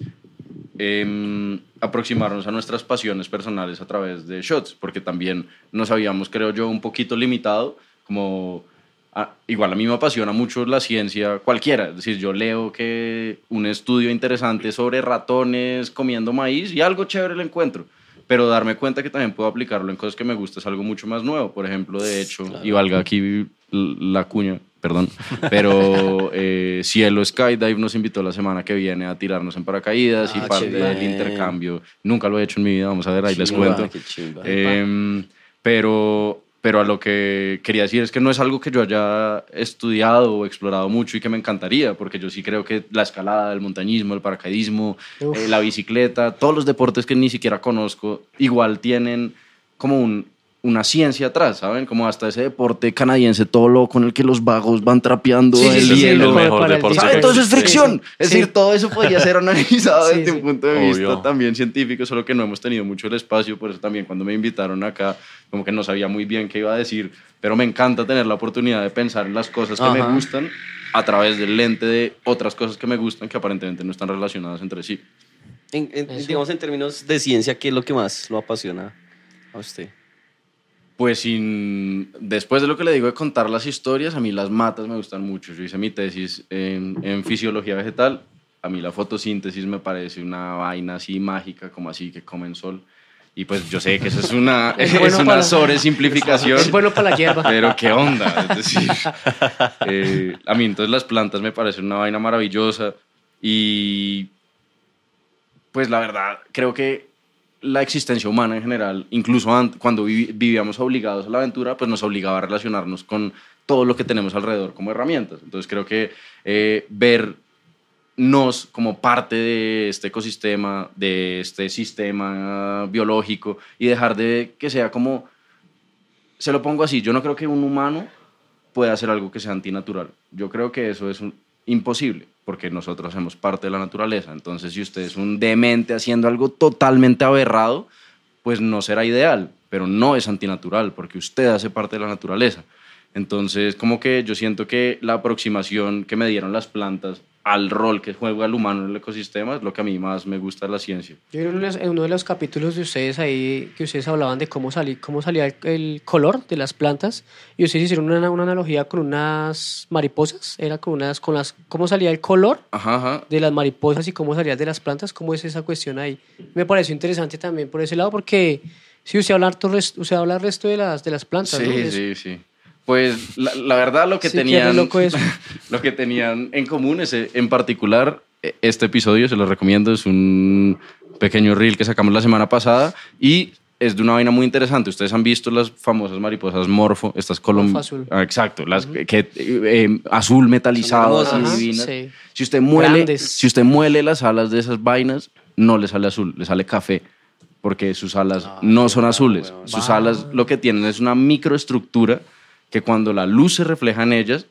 Speaker 4: em, aproximarnos a nuestras pasiones personales a través de Shots, porque también nos habíamos, creo yo, un poquito limitado, como a- igual a mí me apasiona mucho la ciencia cualquiera, es decir, yo leo que un estudio interesante sobre ratones comiendo maíz y algo chévere lo encuentro. Pero darme cuenta que también puedo aplicarlo en cosas que me gusta es algo mucho más nuevo. Por ejemplo, de hecho, y valga aquí la cuña, perdón, pero eh, Cielo Skydive nos invitó la semana que viene a tirarnos en paracaídas
Speaker 2: Ah,
Speaker 4: y parte
Speaker 2: chimba.
Speaker 4: del intercambio. Nunca lo he hecho en mi vida, vamos a ver, ahí les
Speaker 2: Chimba,
Speaker 4: cuento.
Speaker 2: qué chimba.
Speaker 4: Em, pero, pero a lo que quería decir es que no es algo que yo haya estudiado o explorado mucho y que me encantaría, porque yo sí creo que la escalada, el montañismo, el paracaidismo,
Speaker 3: Uf.
Speaker 4: eh, la bicicleta, todos los deportes que ni siquiera conozco, igual tienen como un, una ciencia atrás, ¿saben? Como hasta ese deporte canadiense todo loco en el que los vagos van trapeando
Speaker 3: Sí,
Speaker 4: el
Speaker 3: sí, sí,
Speaker 4: hielo.
Speaker 1: el
Speaker 3: como
Speaker 1: mejor
Speaker 3: para el
Speaker 1: deporte.
Speaker 3: disco.
Speaker 4: ¿Saben? Todo eso es
Speaker 3: Sí,
Speaker 4: fricción.
Speaker 3: sí.
Speaker 4: Es
Speaker 3: Sí.
Speaker 4: decir, todo eso podría ser analizado
Speaker 3: Sí,
Speaker 4: desde
Speaker 3: sí.
Speaker 4: un punto de vista
Speaker 1: Obvio.
Speaker 4: también científico, solo que no hemos tenido mucho el espacio, por eso también cuando me invitaron acá, como que no sabía muy bien qué iba a decir, pero me encanta tener la oportunidad de pensar en las cosas que
Speaker 2: Ajá.
Speaker 4: me gustan a través del lente de otras cosas que me gustan que aparentemente no están relacionadas entre sí.
Speaker 2: En- en-
Speaker 3: Eso.
Speaker 2: digamos, en términos de ciencia, ¿qué es lo que más lo apasiona a usted?
Speaker 4: Pues sin, después de lo que le digo de contar las historias, a mí las matas me gustan mucho. Yo hice mi tesis en, en fisiología vegetal. A mí la fotosíntesis me parece una vaina así mágica, como así que comen sol. Y pues yo sé que eso es una,
Speaker 3: Es
Speaker 4: es
Speaker 3: bueno para
Speaker 4: una
Speaker 3: la-
Speaker 4: sobresimplificación.
Speaker 3: Es bueno para la hierba.
Speaker 4: Pero qué onda, es decir, eh, a mí entonces las plantas me parecen una vaina maravillosa y pues la verdad creo que la existencia humana en general, incluso ant- cuando vivi- vivíamos obligados a la aventura, pues nos obligaba a relacionarnos con todo lo que tenemos alrededor como herramientas. Entonces creo que eh, vernos como parte de este ecosistema, de este sistema biológico y dejar de que sea como, se lo pongo así, yo no creo que un humano pueda hacer algo que sea antinatural. Yo creo que eso es un- imposible, porque nosotros hacemos parte de la naturaleza. Entonces, si usted es un demente haciendo algo totalmente aberrado, pues no será ideal, pero no es antinatural, porque usted hace parte de la naturaleza. Entonces, como que yo siento que la aproximación que me dieron las plantas al rol que juega el humano en el ecosistema es lo que a mí más me gusta de la ciencia.
Speaker 3: Yo en uno de los- en uno de los capítulos de ustedes ahí, que ustedes hablaban de cómo, salí, cómo salía el, el color de las plantas, y ustedes hicieron una, una analogía con unas mariposas, era con unas, con las, cómo salía el color
Speaker 4: Ajá, ajá.
Speaker 3: de las mariposas y cómo salía de las plantas, cómo es esa cuestión ahí. Me pareció interesante también por ese lado, porque si usted habla harto res- usted habla el resto de las, de las plantas,
Speaker 4: Sí,
Speaker 3: ¿no? Es-
Speaker 4: sí, sí. Pues la, la verdad lo que
Speaker 3: Sí, qué
Speaker 4: tenían
Speaker 3: loco eso.
Speaker 4: lo que tenían en común es eh, en particular eh, este episodio, se lo recomiendo, es un pequeño reel que sacamos la semana pasada y es de una vaina muy interesante. Ustedes han visto las famosas mariposas morfo, estas colom...
Speaker 3: Morfo azul.
Speaker 4: Ah, exacto, las que eh, eh, azul metalizado,
Speaker 2: Son
Speaker 4: así
Speaker 3: hermosas.
Speaker 4: divinas.
Speaker 3: Sí.
Speaker 4: Si usted muele,
Speaker 3: Grandes.
Speaker 4: si usted muele las alas de esas vainas, no le sale azul, le sale café, porque sus alas
Speaker 2: Ah,
Speaker 4: no
Speaker 2: qué
Speaker 4: son
Speaker 2: raro,
Speaker 4: azules.
Speaker 2: weón.
Speaker 4: Sus
Speaker 3: Va.
Speaker 4: alas lo que tienen es una microestructura que cuando la luz se refleja en ellas,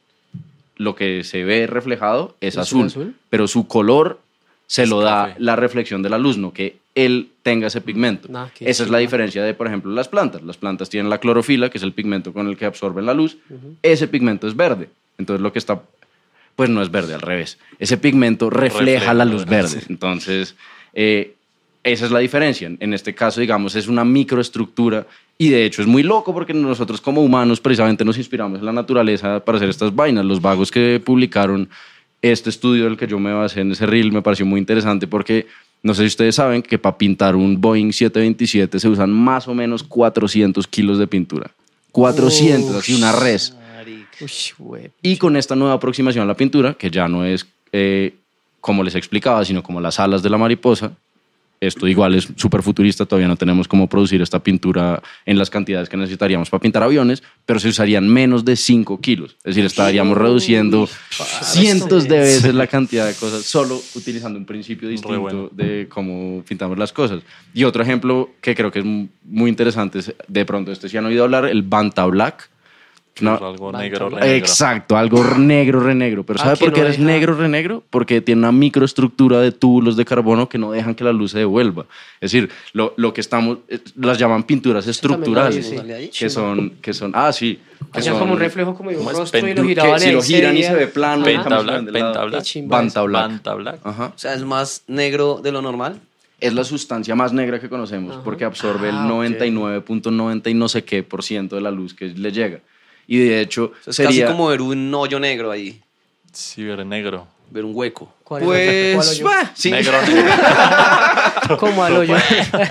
Speaker 4: lo que se ve reflejado es,
Speaker 3: ¿Es
Speaker 4: azul,
Speaker 3: azul?
Speaker 4: pero su color se
Speaker 1: Es
Speaker 4: lo da
Speaker 1: café.
Speaker 4: la reflexión de la luz, no que él tenga ese pigmento.
Speaker 3: Nah, qué
Speaker 4: Esa es la
Speaker 3: chimba.
Speaker 4: diferencia de, por ejemplo, las plantas. Las plantas tienen la clorofila, que es el pigmento con el que absorben la luz. Ese pigmento es verde. Entonces lo que está, pues no es verde, al revés. Ese pigmento refleja,
Speaker 1: Refleja,
Speaker 4: la luz
Speaker 1: ¿verdad?
Speaker 4: verde. Entonces, eh, esa es la diferencia. En este caso, digamos, es una microestructura y de hecho es muy loco porque nosotros como humanos precisamente nos inspiramos en la naturaleza para hacer estas vainas. Los vagos que publicaron este estudio del que yo me basé en ese reel me pareció muy interesante porque no sé si ustedes saben que para pintar un Boeing siete veintisiete se usan más o menos cuatrocientos kilos de pintura. cuatrocientos, así una res.
Speaker 3: Ush, güey.
Speaker 4: Y con esta nueva aproximación a la pintura, que ya no es eh, como les explicaba, sino como las alas de la mariposa, esto igual es súper futurista, todavía no tenemos cómo producir esta pintura en las cantidades que necesitaríamos para pintar aviones, pero se usarían menos de cinco kilos. Es decir, estaríamos reduciendo cientos de veces la cantidad de cosas solo utilizando un principio distinto
Speaker 1: bueno.
Speaker 4: de cómo pintamos las cosas. Y otro ejemplo que creo que es muy interesante es, de pronto, este sí han oído hablar, el Banta Black. No,
Speaker 1: algo negro, re negro.
Speaker 4: exacto, algo negro, re negro. Pero ¿sabe
Speaker 3: Ah, que
Speaker 4: por qué
Speaker 3: no
Speaker 4: es
Speaker 3: deja-
Speaker 4: negro, re negro? Porque tiene una microestructura de túbulos de carbono que no dejan que la luz se devuelva. Es decir, lo, lo que estamos, eh, las llaman pinturas estructurales,
Speaker 3: también
Speaker 2: lo vi, sí.
Speaker 4: que son, que son, ah, sí. Que
Speaker 3: Hacían
Speaker 4: son,
Speaker 3: como un reflejo como de un
Speaker 1: ¿cómo es?
Speaker 3: rostro y lo
Speaker 1: Pentu-
Speaker 3: giraban
Speaker 4: que si
Speaker 3: en
Speaker 4: lo giran y
Speaker 3: serie.
Speaker 4: se ve plano.
Speaker 3: Ajá.
Speaker 4: y
Speaker 1: Penta
Speaker 4: cambian
Speaker 1: Black,
Speaker 4: de
Speaker 1: Penta
Speaker 4: lado.
Speaker 1: Black.
Speaker 3: Qué chimba
Speaker 4: Banta Black.
Speaker 1: Banta Black.
Speaker 4: Ajá.
Speaker 2: O sea, es más negro de lo normal.
Speaker 4: Es la sustancia más negra que conocemos
Speaker 3: Ajá.
Speaker 4: porque absorbe
Speaker 3: Ah,
Speaker 4: el
Speaker 3: ok.
Speaker 4: noventa y nueve punto noventa y no sé qué por ciento de la luz que le llega. Y de hecho,
Speaker 2: O sea, es
Speaker 4: sería...
Speaker 2: casi como ver un hoyo negro ahí,
Speaker 1: Sí, ver negro.
Speaker 2: ver un hueco.
Speaker 3: ¿Cuál es el- cuál
Speaker 2: Pues,
Speaker 3: hoyo?
Speaker 2: bah, sí.
Speaker 1: Negro, negro.
Speaker 3: Como al hoyo.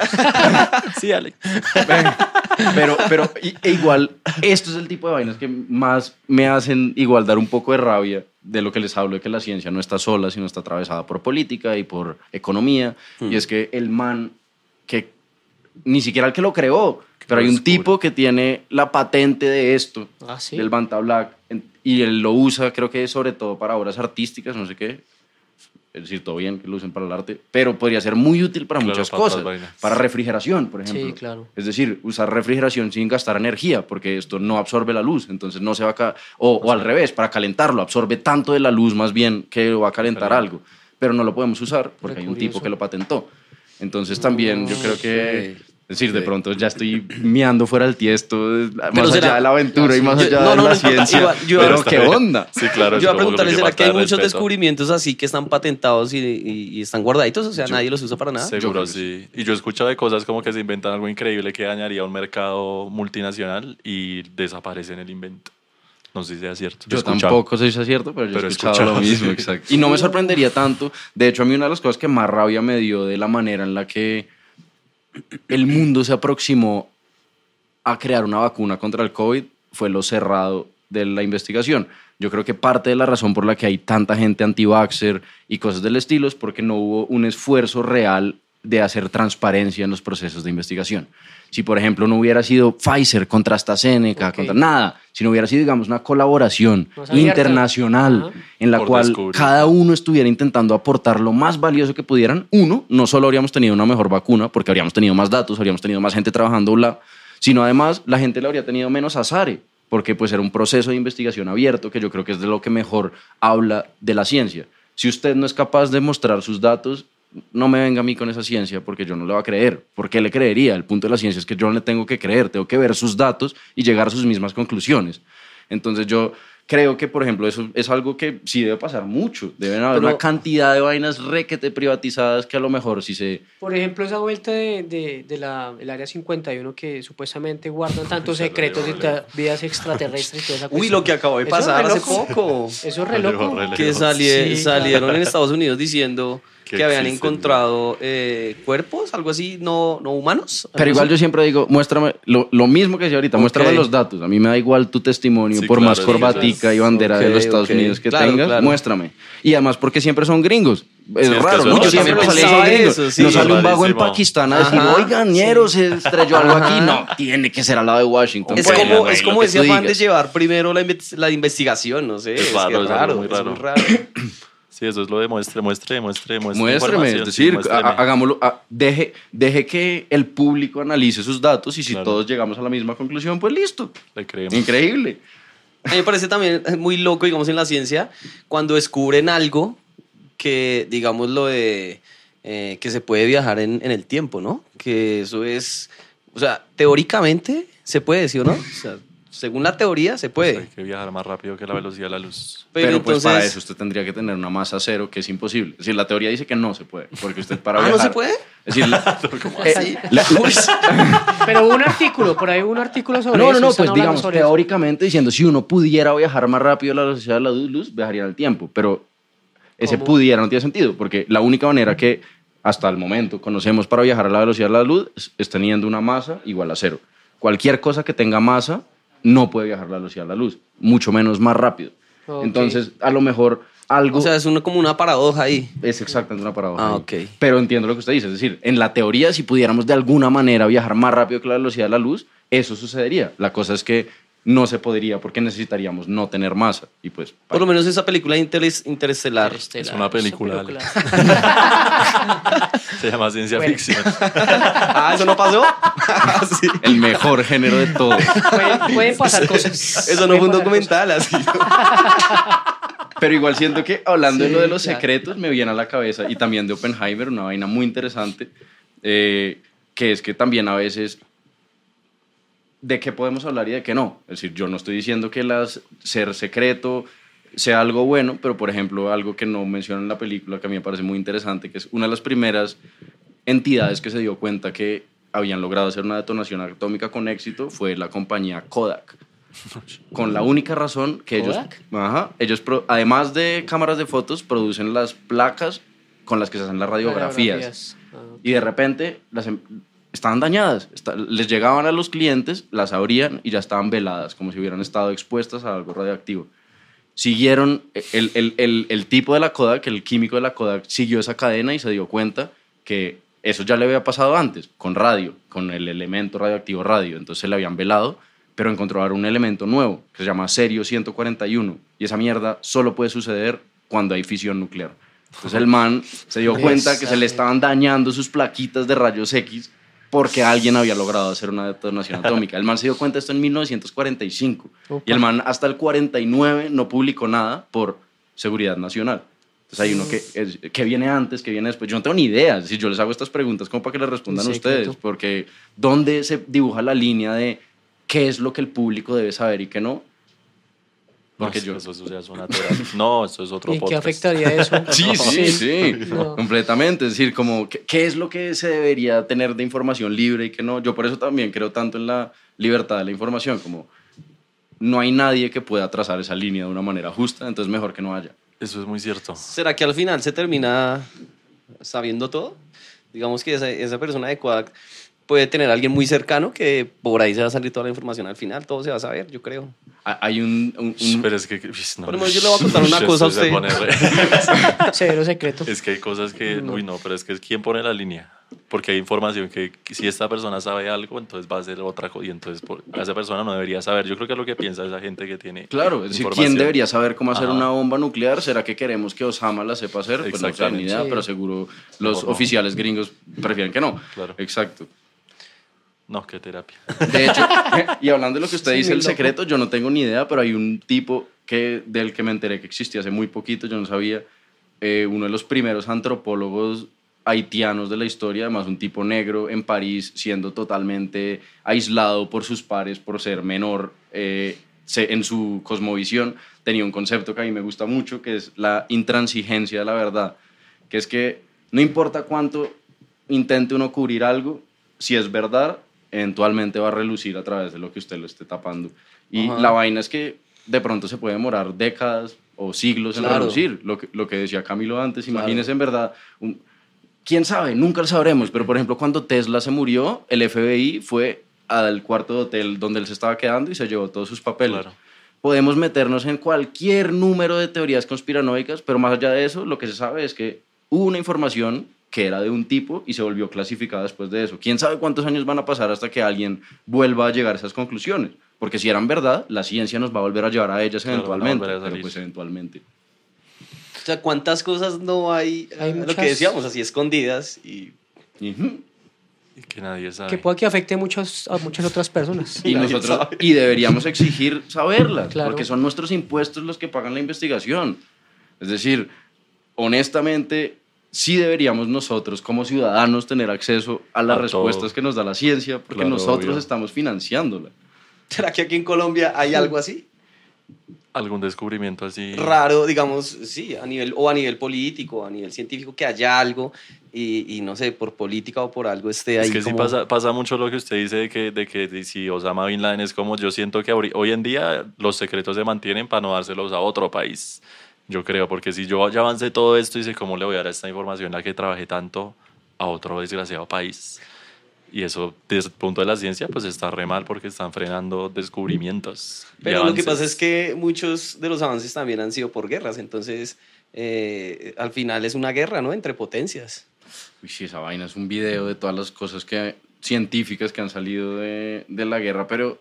Speaker 1: Sí, Ale.
Speaker 4: Pero, pero y- e igual, esto es el tipo de vainas que más me hacen igual dar un poco de rabia de lo que les hablo, de que la ciencia no está sola, sino está atravesada por política y por economía. Y es que el man, que ni siquiera el que lo creó, pero hay un
Speaker 1: oscuro.
Speaker 4: tipo que tiene la patente de esto,
Speaker 3: Ah, sí.
Speaker 4: del Banta Black, en- y él lo usa, creo que sobre todo para obras artísticas, no sé qué. Es decir, todo bien que lo usen para el arte, pero podría ser muy útil para
Speaker 1: Claro,
Speaker 4: muchas
Speaker 1: para otras
Speaker 4: cosas.
Speaker 1: vainas.
Speaker 4: Para refrigeración, por ejemplo.
Speaker 3: Sí, claro.
Speaker 4: Es decir, usar refrigeración sin gastar energía, porque esto no absorbe la luz, entonces no se va a... ca- O, o al revés, para calentarlo, absorbe tanto de la luz más bien que va a calentar
Speaker 1: Claro.
Speaker 4: algo, pero no lo podemos usar porque
Speaker 3: Re
Speaker 4: hay un
Speaker 3: curioso.
Speaker 4: tipo que lo patentó. Entonces también yo creo que...
Speaker 2: Ok.
Speaker 4: Es decir, de
Speaker 2: Ok.
Speaker 4: pronto ya estoy miando fuera del tiesto, más allá
Speaker 2: será-
Speaker 4: de la aventura y más
Speaker 2: Yo-
Speaker 4: allá
Speaker 2: no,
Speaker 4: de
Speaker 2: no,
Speaker 4: la
Speaker 2: no importa,
Speaker 4: ciencia.
Speaker 2: igual, yo-
Speaker 4: pero
Speaker 1: Está
Speaker 4: qué
Speaker 1: bien.
Speaker 4: onda.
Speaker 1: Sí, claro. es
Speaker 2: Yo iba a
Speaker 1: como
Speaker 2: preguntarle,
Speaker 1: que
Speaker 2: ¿será
Speaker 1: falta
Speaker 2: que hay
Speaker 1: de
Speaker 2: muchos
Speaker 1: respeto.
Speaker 2: descubrimientos así que están patentados y, y- y están guardaditos? O sea,
Speaker 4: Yo-
Speaker 2: nadie los usa para nada.
Speaker 4: Yo
Speaker 1: Seguro,
Speaker 4: creo que
Speaker 1: sí. Y yo he escuchado de cosas como que se inventan algo increíble que dañaría un mercado multinacional y desaparece en el invento. No sé si sea cierto.
Speaker 4: Yo
Speaker 1: He escuchado.
Speaker 4: tampoco sé si es cierto, pero yo
Speaker 1: Pero
Speaker 4: he
Speaker 1: he
Speaker 4: escuchado,
Speaker 1: escuchado,
Speaker 4: lo mismo,
Speaker 1: sí.
Speaker 4: exacto. Y no me sorprendería tanto. De hecho, a mí una de las cosas que más rabia me dio de la manera en la que el mundo se aproximó a crear una vacuna contra el COVID fue lo cerrado de la investigación. Yo creo que parte de la razón por la que hay tanta gente anti-vaxxer y cosas del estilo es porque no hubo un esfuerzo real de hacer transparencia en los procesos de investigación. Si, por ejemplo, no hubiera sido Pfizer contra AstraZeneca,
Speaker 3: Ok.
Speaker 4: contra nada, si no hubiera sido, digamos, una colaboración
Speaker 3: Más abierta.
Speaker 4: internacional
Speaker 3: Ajá.
Speaker 4: en la
Speaker 1: Por
Speaker 4: cual
Speaker 1: descubrir.
Speaker 4: cada uno estuviera intentando aportar lo más valioso que pudieran, uno, no solo habríamos tenido una mejor vacuna, porque habríamos tenido más datos, habríamos tenido más gente trabajando, bla, sino además la gente le habría tenido menos azar, porque pues era un proceso de investigación abierto que yo creo que es de lo que mejor habla de la ciencia. Si usted no es capaz de mostrar sus datos, no me venga a mí con esa ciencia porque yo no le voy a creer. ¿Por qué le creería? El punto de la ciencia es que yo no le tengo que creer, tengo que ver sus datos y llegar a sus mismas conclusiones. Entonces yo creo que, por ejemplo, eso es algo que sí debe pasar mucho. Deben haber
Speaker 2: Pero-
Speaker 4: una cantidad de vainas requete privatizadas que a lo mejor si se...
Speaker 3: Por ejemplo, esa vuelta de, de, de la, el Área cincuenta y uno que supuestamente guardan tantos secretos y ta- vidas extraterrestres y toda esa
Speaker 2: Uy,
Speaker 3: cuestión.
Speaker 2: lo que acabó de
Speaker 3: Eso es
Speaker 2: pasar
Speaker 3: re
Speaker 2: hace
Speaker 3: loco.
Speaker 2: poco.
Speaker 3: Eso es re loco.
Speaker 1: Re
Speaker 2: Que
Speaker 1: lejos.
Speaker 2: salie-
Speaker 3: Sí,
Speaker 2: salieron
Speaker 3: claro.
Speaker 2: en Estados Unidos diciendo
Speaker 1: Que
Speaker 2: que habían
Speaker 1: existen.
Speaker 2: encontrado eh, cuerpos, algo así, no, no humanos.
Speaker 4: Pero
Speaker 2: algo
Speaker 4: igual
Speaker 2: así.
Speaker 4: yo siempre digo, muéstrame, lo, lo mismo que decía ahorita,
Speaker 2: Ok.
Speaker 4: muéstrame los datos. A mí me da igual tu testimonio,
Speaker 1: Sí,
Speaker 4: por
Speaker 1: claro,
Speaker 4: más
Speaker 1: sí,
Speaker 4: corbatica
Speaker 1: sí.
Speaker 4: y bandera de
Speaker 2: Ok,
Speaker 4: los Estados
Speaker 2: ok.
Speaker 4: Unidos que
Speaker 2: Claro,
Speaker 4: tengas,
Speaker 2: claro.
Speaker 4: muéstrame. Y además porque siempre son gringos. Es
Speaker 1: Sí, es que
Speaker 4: raro,
Speaker 1: eso
Speaker 4: ¿no?
Speaker 1: es
Speaker 4: Siempre
Speaker 1: rarísimo.
Speaker 4: nos salen
Speaker 2: Pensaba
Speaker 4: gringos.
Speaker 2: eso, sí.
Speaker 4: No sale un vago en
Speaker 1: Rarísimo.
Speaker 4: Pakistán a decir,
Speaker 2: Ajá.
Speaker 4: oigan, ñero, se estrelló algo
Speaker 2: Ajá.
Speaker 4: aquí. No, tiene que ser al lado de Washington.
Speaker 2: Es
Speaker 4: Bueno,
Speaker 2: como,
Speaker 4: güey,
Speaker 2: es
Speaker 4: lo
Speaker 2: como
Speaker 4: que
Speaker 2: ese
Speaker 4: tú
Speaker 2: afán de
Speaker 4: digas.
Speaker 2: llevar primero la, inve- la investigación, no sé.
Speaker 1: Es
Speaker 2: Es,
Speaker 1: raro,
Speaker 2: que
Speaker 1: es algo
Speaker 2: raro,
Speaker 1: muy
Speaker 2: es
Speaker 1: raro.
Speaker 2: muy raro.
Speaker 1: Sí, eso es lo de muestre, muestre, muestre, muestre.
Speaker 4: Muéstreme, es
Speaker 1: información,
Speaker 4: decir,
Speaker 1: sí, muéstreme.
Speaker 4: ha- hagámoslo, ha- deje, deje que el público analice sus datos y si
Speaker 1: Claro.
Speaker 4: todos llegamos a la misma conclusión, pues listo.
Speaker 1: Le creemos.
Speaker 4: Increíble.
Speaker 2: A mí me parece también muy loco, digamos, en la ciencia, cuando descubren algo que, digamos, lo de eh, que se puede viajar en, en el tiempo, ¿no? Que eso es, o sea, teóricamente se puede, ¿sí o no? O sea, según la teoría se puede.
Speaker 1: Hay que viajar más rápido que la velocidad de la luz.
Speaker 2: Pero,
Speaker 4: Pero, pues
Speaker 2: entonces,
Speaker 4: para eso usted tendría que tener una masa cero, que es imposible. Es decir, la teoría dice que no se puede, porque usted para
Speaker 2: ¿Ah, no
Speaker 4: viajar...
Speaker 2: se puede?
Speaker 4: Es decir, la- eh,
Speaker 2: así?
Speaker 4: la- la-
Speaker 3: Pero hubo un artículo, por ahí hubo un artículo sobre
Speaker 4: no,
Speaker 3: eso.
Speaker 4: no, no,
Speaker 3: están
Speaker 4: pues
Speaker 3: hablando
Speaker 4: digamos,
Speaker 3: sobre eso.
Speaker 4: teóricamente diciendo, si uno pudiera viajar más rápido a la velocidad de la luz, viajaría en el tiempo, pero ese
Speaker 3: ¿Cómo?
Speaker 4: pudiera no tiene sentido, porque la única manera que hasta el momento conocemos para viajar a la velocidad de la luz es, es teniendo una masa igual a cero. Cualquier cosa que tenga masa no puede viajar a la velocidad de la luz, mucho menos más rápido.
Speaker 3: Ok.
Speaker 4: Entonces, a lo mejor algo...
Speaker 2: O sea, es una, como una paradoja ahí.
Speaker 4: Es exactamente una paradoja.
Speaker 2: Ah,
Speaker 4: ahí.
Speaker 2: ok.
Speaker 4: Pero entiendo lo que usted dice. Es decir, en la teoría, si pudiéramos de alguna manera viajar más rápido que la velocidad de la luz, eso sucedería. La cosa es que no se podría porque necesitaríamos no tener masa. Y pues...
Speaker 2: Por lo menos esa película Interes- Interestelar.
Speaker 1: Es una película,
Speaker 3: Esa
Speaker 1: Se llama ciencia
Speaker 3: Bueno.
Speaker 1: ficción.
Speaker 2: Ah, ¿eso no pasó? Sí.
Speaker 4: El mejor género de todo.
Speaker 3: Pueden, pueden pasar cosas.
Speaker 2: Eso no
Speaker 3: Pueden
Speaker 2: fue un
Speaker 3: pasar
Speaker 2: documental, así.
Speaker 4: Pero igual siento que hablando de
Speaker 3: Sí,
Speaker 4: lo de los
Speaker 3: claro.
Speaker 4: secretos me viene a la cabeza y también de Oppenheimer, una vaina muy interesante, eh, que es que también a veces de qué podemos hablar y de qué no. Es decir, yo no estoy diciendo que las, ser secreto sea algo bueno, pero por ejemplo algo que no menciona en la película que a mí me parece muy interesante, que es una de las primeras entidades que se dio cuenta que habían logrado hacer una detonación atómica con éxito fue la compañía Kodak. Con la única razón que ellos,
Speaker 3: ¿Kodak?
Speaker 4: ajá, ellos pro- además de cámaras de fotos, producen las placas con las que se hacen las radiografías.
Speaker 3: Radiografías. Ah.
Speaker 4: Y de repente las em- estaban dañadas. Está- les llegaban a los clientes, las abrían y ya estaban veladas, como si hubieran estado expuestas a algo radioactivo. Siguieron, el, el, el, el tipo de la Kodak, el químico de la Kodak, siguió esa cadena y se dio cuenta que eso ya le había pasado antes, con radio, con el elemento radioactivo radio. Entonces se le habían velado, pero encontraron un elemento nuevo que se llama Cerio ciento cuarenta y uno. Y esa mierda solo puede suceder cuando hay fisión nuclear. Entonces el man se dio cuenta que se le estaban dañando sus plaquitas de rayos X porque alguien había logrado hacer una detonación atómica. El man se dio cuenta de esto en mil novecientos cuarenta y cinco.
Speaker 3: Opa.
Speaker 4: Y el man hasta el cuarenta y nueve no publicó nada por seguridad nacional. Entonces hay uno que, es, que viene antes, que viene después. Yo no tengo ni idea. Si yo les hago estas preguntas como para que les respondan
Speaker 3: Un
Speaker 4: ustedes.
Speaker 3: secreto.
Speaker 4: Porque ¿dónde se dibuja la línea de qué es lo que el público debe saber y qué no? Porque
Speaker 1: no,
Speaker 4: yo...
Speaker 1: Eso, eso ya es una terapia. No, eso es otro
Speaker 3: ¿Y qué
Speaker 1: podcast.
Speaker 3: afectaría eso?
Speaker 4: Sí, sí, sí,
Speaker 3: No.
Speaker 4: completamente. Es decir, como, ¿qué, ¿qué es lo que se debería tener de información libre y qué no? Yo por eso también creo tanto en la libertad de la información, como no hay nadie que pueda trazar esa línea de una manera justa, entonces mejor que no haya.
Speaker 1: Eso es muy cierto.
Speaker 2: ¿Será que al final se termina sabiendo todo? Digamos que esa, esa persona de Kodak puede tener a alguien muy cercano que por ahí se va a salir toda la información al final, todo se va a saber, yo creo.
Speaker 4: Ha- Hay un... un- un-
Speaker 1: Pero es que... uy, no.
Speaker 2: Por lo menos yo le voy a contar una
Speaker 1: Uy,
Speaker 2: cosa a
Speaker 1: esto se
Speaker 2: usted.
Speaker 1: pone re-
Speaker 3: Severo secreto.
Speaker 1: Es que hay cosas que... Uy, no, pero es que es quién pone la línea. Porque hay información que, que si esta persona sabe algo, entonces va a ser otra cosa. Y entonces por, esa persona no debería saber. Yo creo que es lo que piensa esa gente que tiene
Speaker 4: Claro, es decir, ¿quién
Speaker 1: información.
Speaker 4: debería saber cómo hacer
Speaker 1: Ajá.
Speaker 4: una bomba nuclear? ¿Será que queremos que Osama la sepa hacer? Pues no sé, ni idea,
Speaker 3: Sí.
Speaker 4: pero seguro los
Speaker 1: Mejor no.
Speaker 4: oficiales gringos prefieren que no.
Speaker 1: Claro.
Speaker 4: Exacto.
Speaker 1: No, qué terapia.
Speaker 4: De hecho, y hablando de lo que usted
Speaker 3: Sí,
Speaker 4: dice,
Speaker 3: muy
Speaker 4: el
Speaker 3: loco.
Speaker 4: secreto, yo no tengo ni idea, pero hay un tipo que, del que me enteré que existía hace muy poquito, yo no sabía, eh, uno de los primeros antropólogos haitianos de la historia, además un tipo negro en París, siendo totalmente aislado por sus pares, por ser menor eh, se- en su cosmovisión, tenía un concepto que a mí me gusta mucho, que es la intransigencia de la verdad, que es que no importa cuánto intente uno cubrir algo, si es verdad, eventualmente va a relucir a través de lo que usted lo esté tapando. Y
Speaker 2: Ajá.
Speaker 4: la vaina es que de pronto se puede demorar décadas o siglos en
Speaker 2: Claro.
Speaker 4: relucir. Lo que, lo que decía Camilo antes,
Speaker 2: Claro.
Speaker 4: imagínese en verdad, un- quién sabe, nunca lo sabremos, pero por ejemplo cuando Tesla se murió, el F B I fue al cuarto de hotel donde él se estaba quedando y se llevó todos sus papeles.
Speaker 1: Claro.
Speaker 4: Podemos meternos en cualquier número de teorías conspiranoicas, pero más allá de eso, lo que se sabe es que hubo una información que era de un tipo y se volvió clasificada después de eso. ¿Quién sabe cuántos años van a pasar hasta que alguien vuelva a llegar a esas conclusiones? Porque si eran verdad, la ciencia nos va a volver a llevar a ellas
Speaker 1: Claro, van a
Speaker 4: eventualmente,
Speaker 1: volver a
Speaker 4: pero
Speaker 1: salir.
Speaker 4: pues eventualmente.
Speaker 2: O sea, ¿cuántas cosas no hay,
Speaker 3: Hay
Speaker 2: lo
Speaker 3: muchas-
Speaker 2: que decíamos, así escondidas? Y
Speaker 4: Ujú.
Speaker 1: Y que nadie sabe.
Speaker 3: Que pueda que afecte muchos, a muchas otras personas.
Speaker 4: Y
Speaker 2: Nadie
Speaker 4: nosotros
Speaker 2: sabe.
Speaker 4: y deberíamos exigir saberlas,
Speaker 3: Claro.
Speaker 4: porque son nuestros impuestos los que pagan la investigación. Es decir, honestamente, sí deberíamos nosotros como ciudadanos tener acceso a las
Speaker 1: A
Speaker 4: respuestas
Speaker 1: todo.
Speaker 4: que nos da la ciencia, porque
Speaker 1: Claro,
Speaker 4: nosotros
Speaker 1: obvio.
Speaker 4: estamos financiándola.
Speaker 2: ¿será que aquí en Colombia hay algo así?
Speaker 1: Algún descubrimiento así.
Speaker 2: Raro, digamos, sí, a nivel, o a nivel político, a nivel científico, que haya algo y, y no sé, por política o por algo esté ahí
Speaker 1: Es que sí
Speaker 2: como-
Speaker 1: pasa, pasa mucho lo que usted dice de que, de que de si Osama Bin Laden es como yo siento que ahori- hoy en día los secretos se mantienen para no dárselos a otro país. Yo creo, porque si yo ya avancé todo esto y sé cómo le voy a dar esta información a la que trabajé tanto a otro desgraciado país. Y eso, desde el punto de la ciencia, pues está re mal porque están frenando descubrimientos. y
Speaker 2: Pero lo que
Speaker 1: avances.
Speaker 2: pasa es que muchos de los avances también han sido por guerras, entonces eh, al final es una guerra, ¿no? Entre potencias.
Speaker 4: Uy, sí, esa vaina es un video de todas las cosas que, científicas que han salido de, de la guerra, pero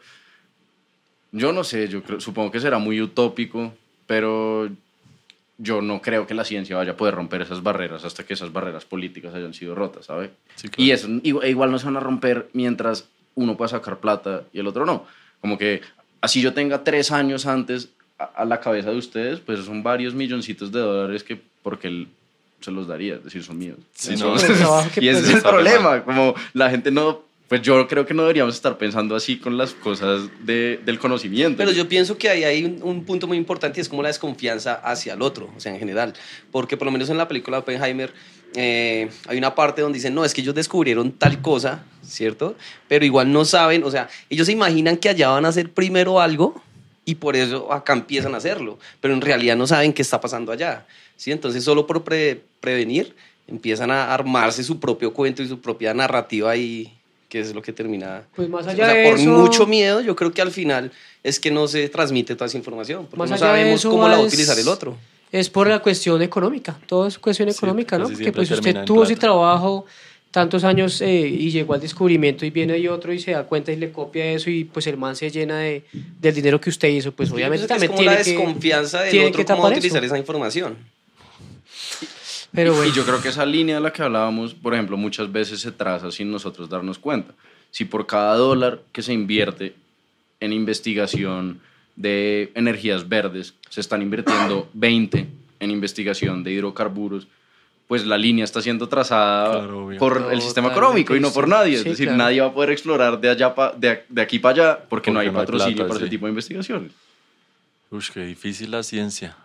Speaker 4: yo no sé, yo creo, supongo que será muy utópico, pero yo no creo que la ciencia vaya a poder romper esas barreras hasta que esas barreras políticas hayan sido rotas, ¿sabes?
Speaker 1: Sí, claro.
Speaker 4: Y eso igual, igual no se van a romper mientras uno pueda sacar plata y el otro no. Como que así yo tenga tres años antes a, a la cabeza de ustedes, pues son varios milloncitos de dólares que porque él se los daría, es decir, son míos.
Speaker 1: Sí,
Speaker 4: Eso-
Speaker 1: no,
Speaker 3: el trabajo que
Speaker 4: y ese
Speaker 3: pues
Speaker 4: es el
Speaker 1: está re
Speaker 4: problema,
Speaker 1: mal.
Speaker 4: como la gente no, pues yo creo que no deberíamos estar pensando así con las cosas de, del conocimiento.
Speaker 2: Pero yo pienso que ahí hay un, un punto muy importante y es como la desconfianza hacia el otro, o sea, en general. Porque por lo menos en la película Oppenheimer eh, hay una parte donde dicen, no, es que ellos descubrieron tal cosa, ¿cierto? Pero igual no saben, o sea, ellos se imaginan que allá van a hacer primero algo y por eso acá empiezan a hacerlo, pero en realidad no saben qué está pasando allá, ¿sí? Entonces solo por pre- prevenir empiezan a armarse su propio cuento y su propia narrativa y que es lo que termina...
Speaker 3: Pues más
Speaker 2: O
Speaker 3: allá
Speaker 2: sea,
Speaker 3: de
Speaker 2: por
Speaker 3: eso,
Speaker 2: mucho miedo, yo creo que al final es que no se transmite toda esa información, porque
Speaker 3: Más
Speaker 2: no
Speaker 3: allá de
Speaker 2: sabemos
Speaker 3: eso
Speaker 2: cómo la va a
Speaker 3: es-
Speaker 2: utilizar el otro.
Speaker 3: es por la cuestión económica, todo es cuestión
Speaker 1: Sí,
Speaker 3: económica, ¿no?
Speaker 1: casi
Speaker 3: Porque
Speaker 1: siempre
Speaker 3: pues usted
Speaker 1: termina en
Speaker 3: tuvo ese
Speaker 1: plata.
Speaker 3: trabajo tantos años eh, y llegó al descubrimiento y viene y otro y se da cuenta y le copia eso y pues el man se llena de, del dinero que usted hizo, pues obviamente
Speaker 2: Yo pienso que
Speaker 3: también
Speaker 2: es como la
Speaker 3: tiene que...
Speaker 2: desconfianza del
Speaker 3: tiene
Speaker 2: otro
Speaker 3: que
Speaker 2: cómo va a
Speaker 3: tapar
Speaker 2: utilizar
Speaker 3: eso.
Speaker 2: esa información.
Speaker 3: Pero
Speaker 4: Y
Speaker 3: bueno,
Speaker 4: yo creo que esa línea de la que hablábamos, por ejemplo, muchas veces se traza sin nosotros darnos cuenta. Si por cada dólar que se invierte en investigación de energías verdes se están invirtiendo veinte en investigación de hidrocarburos, pues la línea está siendo trazada
Speaker 1: Claro, obvio.
Speaker 4: por el sistema
Speaker 3: Totalmente,
Speaker 4: económico y no por
Speaker 3: sí.
Speaker 4: nadie. Es
Speaker 3: Sí,
Speaker 4: decir,
Speaker 3: claro.
Speaker 4: nadie va a poder explorar de, allá pa- de, de aquí para allá porque, no
Speaker 1: Porque
Speaker 4: hay
Speaker 1: no hay
Speaker 4: patrocinio
Speaker 1: plata,
Speaker 4: para ese
Speaker 1: sí.
Speaker 4: tipo de investigaciones.
Speaker 1: Uy, qué difícil la ciencia.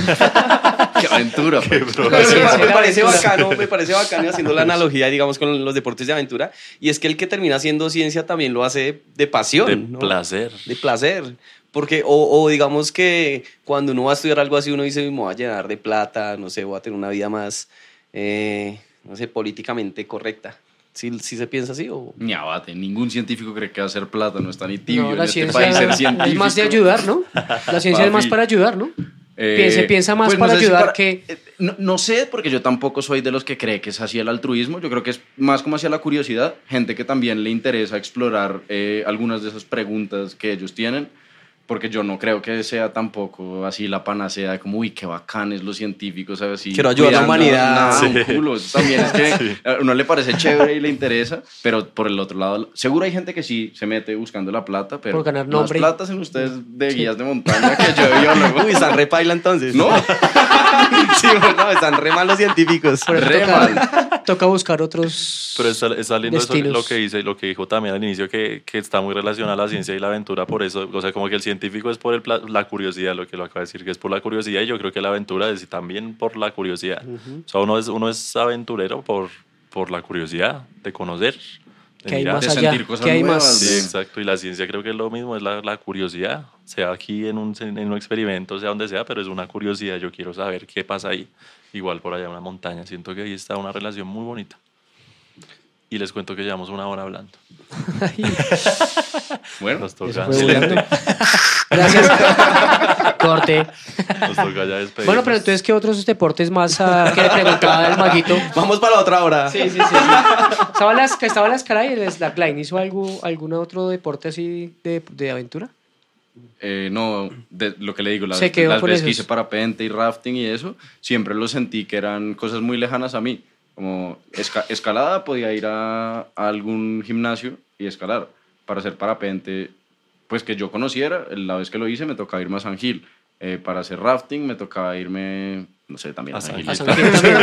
Speaker 4: ¡Qué aventura! pues.
Speaker 3: La
Speaker 2: Me,
Speaker 3: ciencia y la
Speaker 2: parece
Speaker 3: aventura.
Speaker 2: bacano, me parece bacano haciendo la analogía, digamos, con los deportes de aventura. Y es que el que termina haciendo ciencia también lo hace de pasión,
Speaker 1: De
Speaker 2: ¿no?
Speaker 1: placer.
Speaker 2: De placer. Porque, o, o digamos que cuando uno va a estudiar algo así, uno dice, me voy a llenar de plata, no sé, voy a tener una vida más, eh, no sé, políticamente correcta. ¿Sí, sí se piensa así? O...
Speaker 4: Ni abate, ningún científico cree que hacer plata, no está ni tibio
Speaker 3: no,
Speaker 4: en
Speaker 3: la
Speaker 4: este
Speaker 3: ciencia
Speaker 4: país ser científico.
Speaker 3: es más de ayudar, ¿no? La ciencia es más
Speaker 4: Papi.
Speaker 3: para ayudar, ¿no?
Speaker 4: Eh,
Speaker 3: Piense- piensa más
Speaker 4: pues
Speaker 3: para
Speaker 4: sé si
Speaker 3: ayudar
Speaker 4: para-
Speaker 3: que...
Speaker 4: eh, No, no sé, porque yo tampoco soy de los que cree que es así el altruismo. Yo creo que es más como hacia la curiosidad. Gente que también le interesa explorar eh, algunas de esas preguntas que ellos tienen. Porque yo no creo que sea tampoco así la panacea de como, uy, qué bacanes los científicos, ¿sabes? Así,
Speaker 2: Quiero ayudar a la
Speaker 4: cuidando-
Speaker 2: humanidad.
Speaker 4: Nada,
Speaker 1: Sí.
Speaker 4: un culo. Eso también es que a uno le parece chévere y le interesa, pero por el otro lado, seguro hay gente que sí se mete buscando la plata, pero
Speaker 3: Por ganar
Speaker 4: más
Speaker 3: nombre.
Speaker 4: plata hacen ustedes de guías de montaña que yo de biólogo.
Speaker 2: Uy, están re paila entonces.
Speaker 4: ¿No?
Speaker 2: Sí, no, están re mal los científicos.
Speaker 3: Por eso
Speaker 4: Re
Speaker 3: toca,
Speaker 4: mal.
Speaker 3: toca buscar otros...
Speaker 1: Pero está, está lindo eso,
Speaker 3: destinos.
Speaker 1: lo que dice, lo que dijo también al inicio, que, que está muy relacionada a la ciencia y la aventura por eso. O sea, como que el científico es por el pla- la curiosidad, lo que lo acaba de decir, que es por la curiosidad, y yo creo que la aventura es también por la curiosidad. O sea, uno es, uno es aventurero por, por la curiosidad de conocer, de
Speaker 3: Que hay
Speaker 1: mirar.
Speaker 3: más
Speaker 4: de
Speaker 3: allá,
Speaker 4: sentir cosas
Speaker 3: que hay
Speaker 4: nuevas,
Speaker 3: más.
Speaker 1: Sí,
Speaker 4: de-
Speaker 1: exacto. Y la ciencia creo que es lo mismo, es la, la curiosidad. Sea aquí en un, en un experimento, sea donde sea, pero es una curiosidad. Yo quiero saber qué pasa ahí. Igual por allá en una montaña. Siento que ahí está una relación muy bonita. Y les cuento que llevamos una hora hablando.
Speaker 4: Bueno,
Speaker 1: Nos
Speaker 3: Eso
Speaker 1: toca,
Speaker 3: fue volando. Gracias. Corte.
Speaker 1: nos toca ya despedirnos.
Speaker 3: Bueno, pero entonces, ¿qué otros deportes más ah, que le preguntaba el maguito?
Speaker 2: Vamos para la otra hora.
Speaker 3: Sí, sí, sí. sí. Estaba en la, estaba en la escala y el slackline. ¿Hizo algo, algún otro deporte así de, de aventura?
Speaker 4: eh, no, de, lo que le digo, las,
Speaker 3: Se quedó
Speaker 4: las
Speaker 3: con
Speaker 4: veces que
Speaker 3: esos.
Speaker 4: hice parapente y rafting y eso, siempre lo sentí que eran cosas muy lejanas a mí. Como esca- escalada, podía ir a, a algún gimnasio y escalar. Para hacer parapente, pues que yo conociera, la vez que lo hice me tocaba irme a San Gil. Eh, para hacer rafting me tocaba irme, no sé, también a,
Speaker 1: A
Speaker 4: San
Speaker 1: San
Speaker 4: Gil.
Speaker 3: A San Gil también.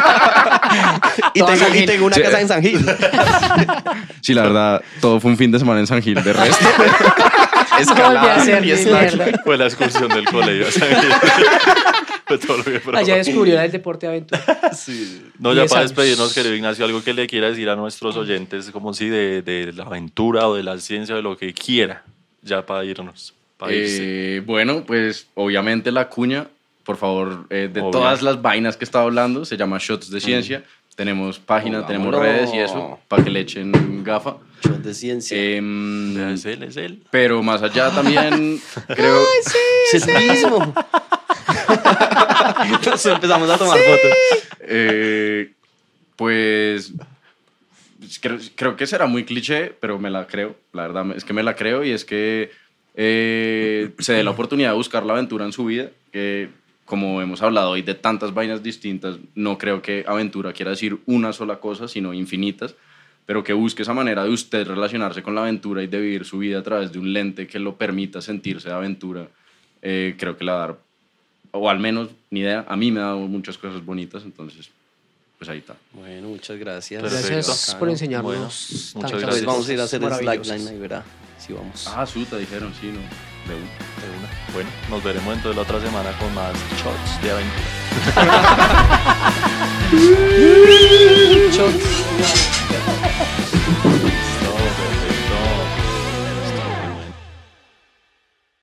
Speaker 2: Y
Speaker 3: Toda
Speaker 2: tengo,
Speaker 3: San
Speaker 2: y
Speaker 3: Gil.
Speaker 2: tengo una
Speaker 4: Sí.
Speaker 2: casa en San Gil.
Speaker 4: Sí, la verdad, todo fue un fin de semana en San Gil. De resto,
Speaker 3: No volví a hacer
Speaker 4: y
Speaker 3: ni
Speaker 4: slack.
Speaker 3: mierda.
Speaker 1: Fue la excursión del colegio. ¿sabes? Fue todo lo que probó.
Speaker 3: Allá descubrió el deporte de aventura.
Speaker 1: No,
Speaker 3: diez
Speaker 1: ya para
Speaker 3: años.
Speaker 1: despedirnos, querido Ignacio, algo que le quiera decir a nuestros oyentes, como si de, de la aventura o de la ciencia o de lo que quiera, ya para irnos. Para irse.
Speaker 4: Eh, bueno, pues obviamente la cuña, por favor, eh, de
Speaker 1: Obvio.
Speaker 4: todas las vainas que estaba hablando, se llama Shots de Ciencia. Tenemos página, tenemos
Speaker 2: Vámonos.
Speaker 4: redes y eso, para que le echen gafa.
Speaker 2: Shot de ciencia.
Speaker 4: Em,
Speaker 1: Vea, es él, es él.
Speaker 4: pero más allá también, creo...
Speaker 2: Es el mismo. Entonces empezamos a tomar fotos.
Speaker 4: Eh, pues creo, creo que será muy cliché, pero me la creo. La verdad es que me la creo y es que eh, se dé la oportunidad de buscar la aventura en su vida. Que como hemos hablado hoy de tantas vainas distintas, no creo que aventura quiera decir una sola cosa, sino infinitas. Pero que busque esa manera de usted relacionarse con la aventura y de vivir su vida a través de un lente que lo permita sentirse de aventura, eh, creo que le va a dar, o al menos, ni idea, a mí me ha dado muchas cosas bonitas, entonces, pues ahí está.
Speaker 2: Bueno, muchas gracias.
Speaker 1: Perfecto.
Speaker 3: Gracias por enseñarnos.
Speaker 1: Bueno, muchas
Speaker 3: tantas
Speaker 1: gracias.
Speaker 2: Pues vamos a ir a
Speaker 3: cosas
Speaker 2: hacer
Speaker 3: maravillosas.
Speaker 2: slackline ahí, verá. Sí, vamos.
Speaker 4: Ah, Suta, dijeron, sí, ¿no? De una.
Speaker 1: De una. Bueno, nos veremos entonces la otra semana con más shots de aventura.
Speaker 3: Shots.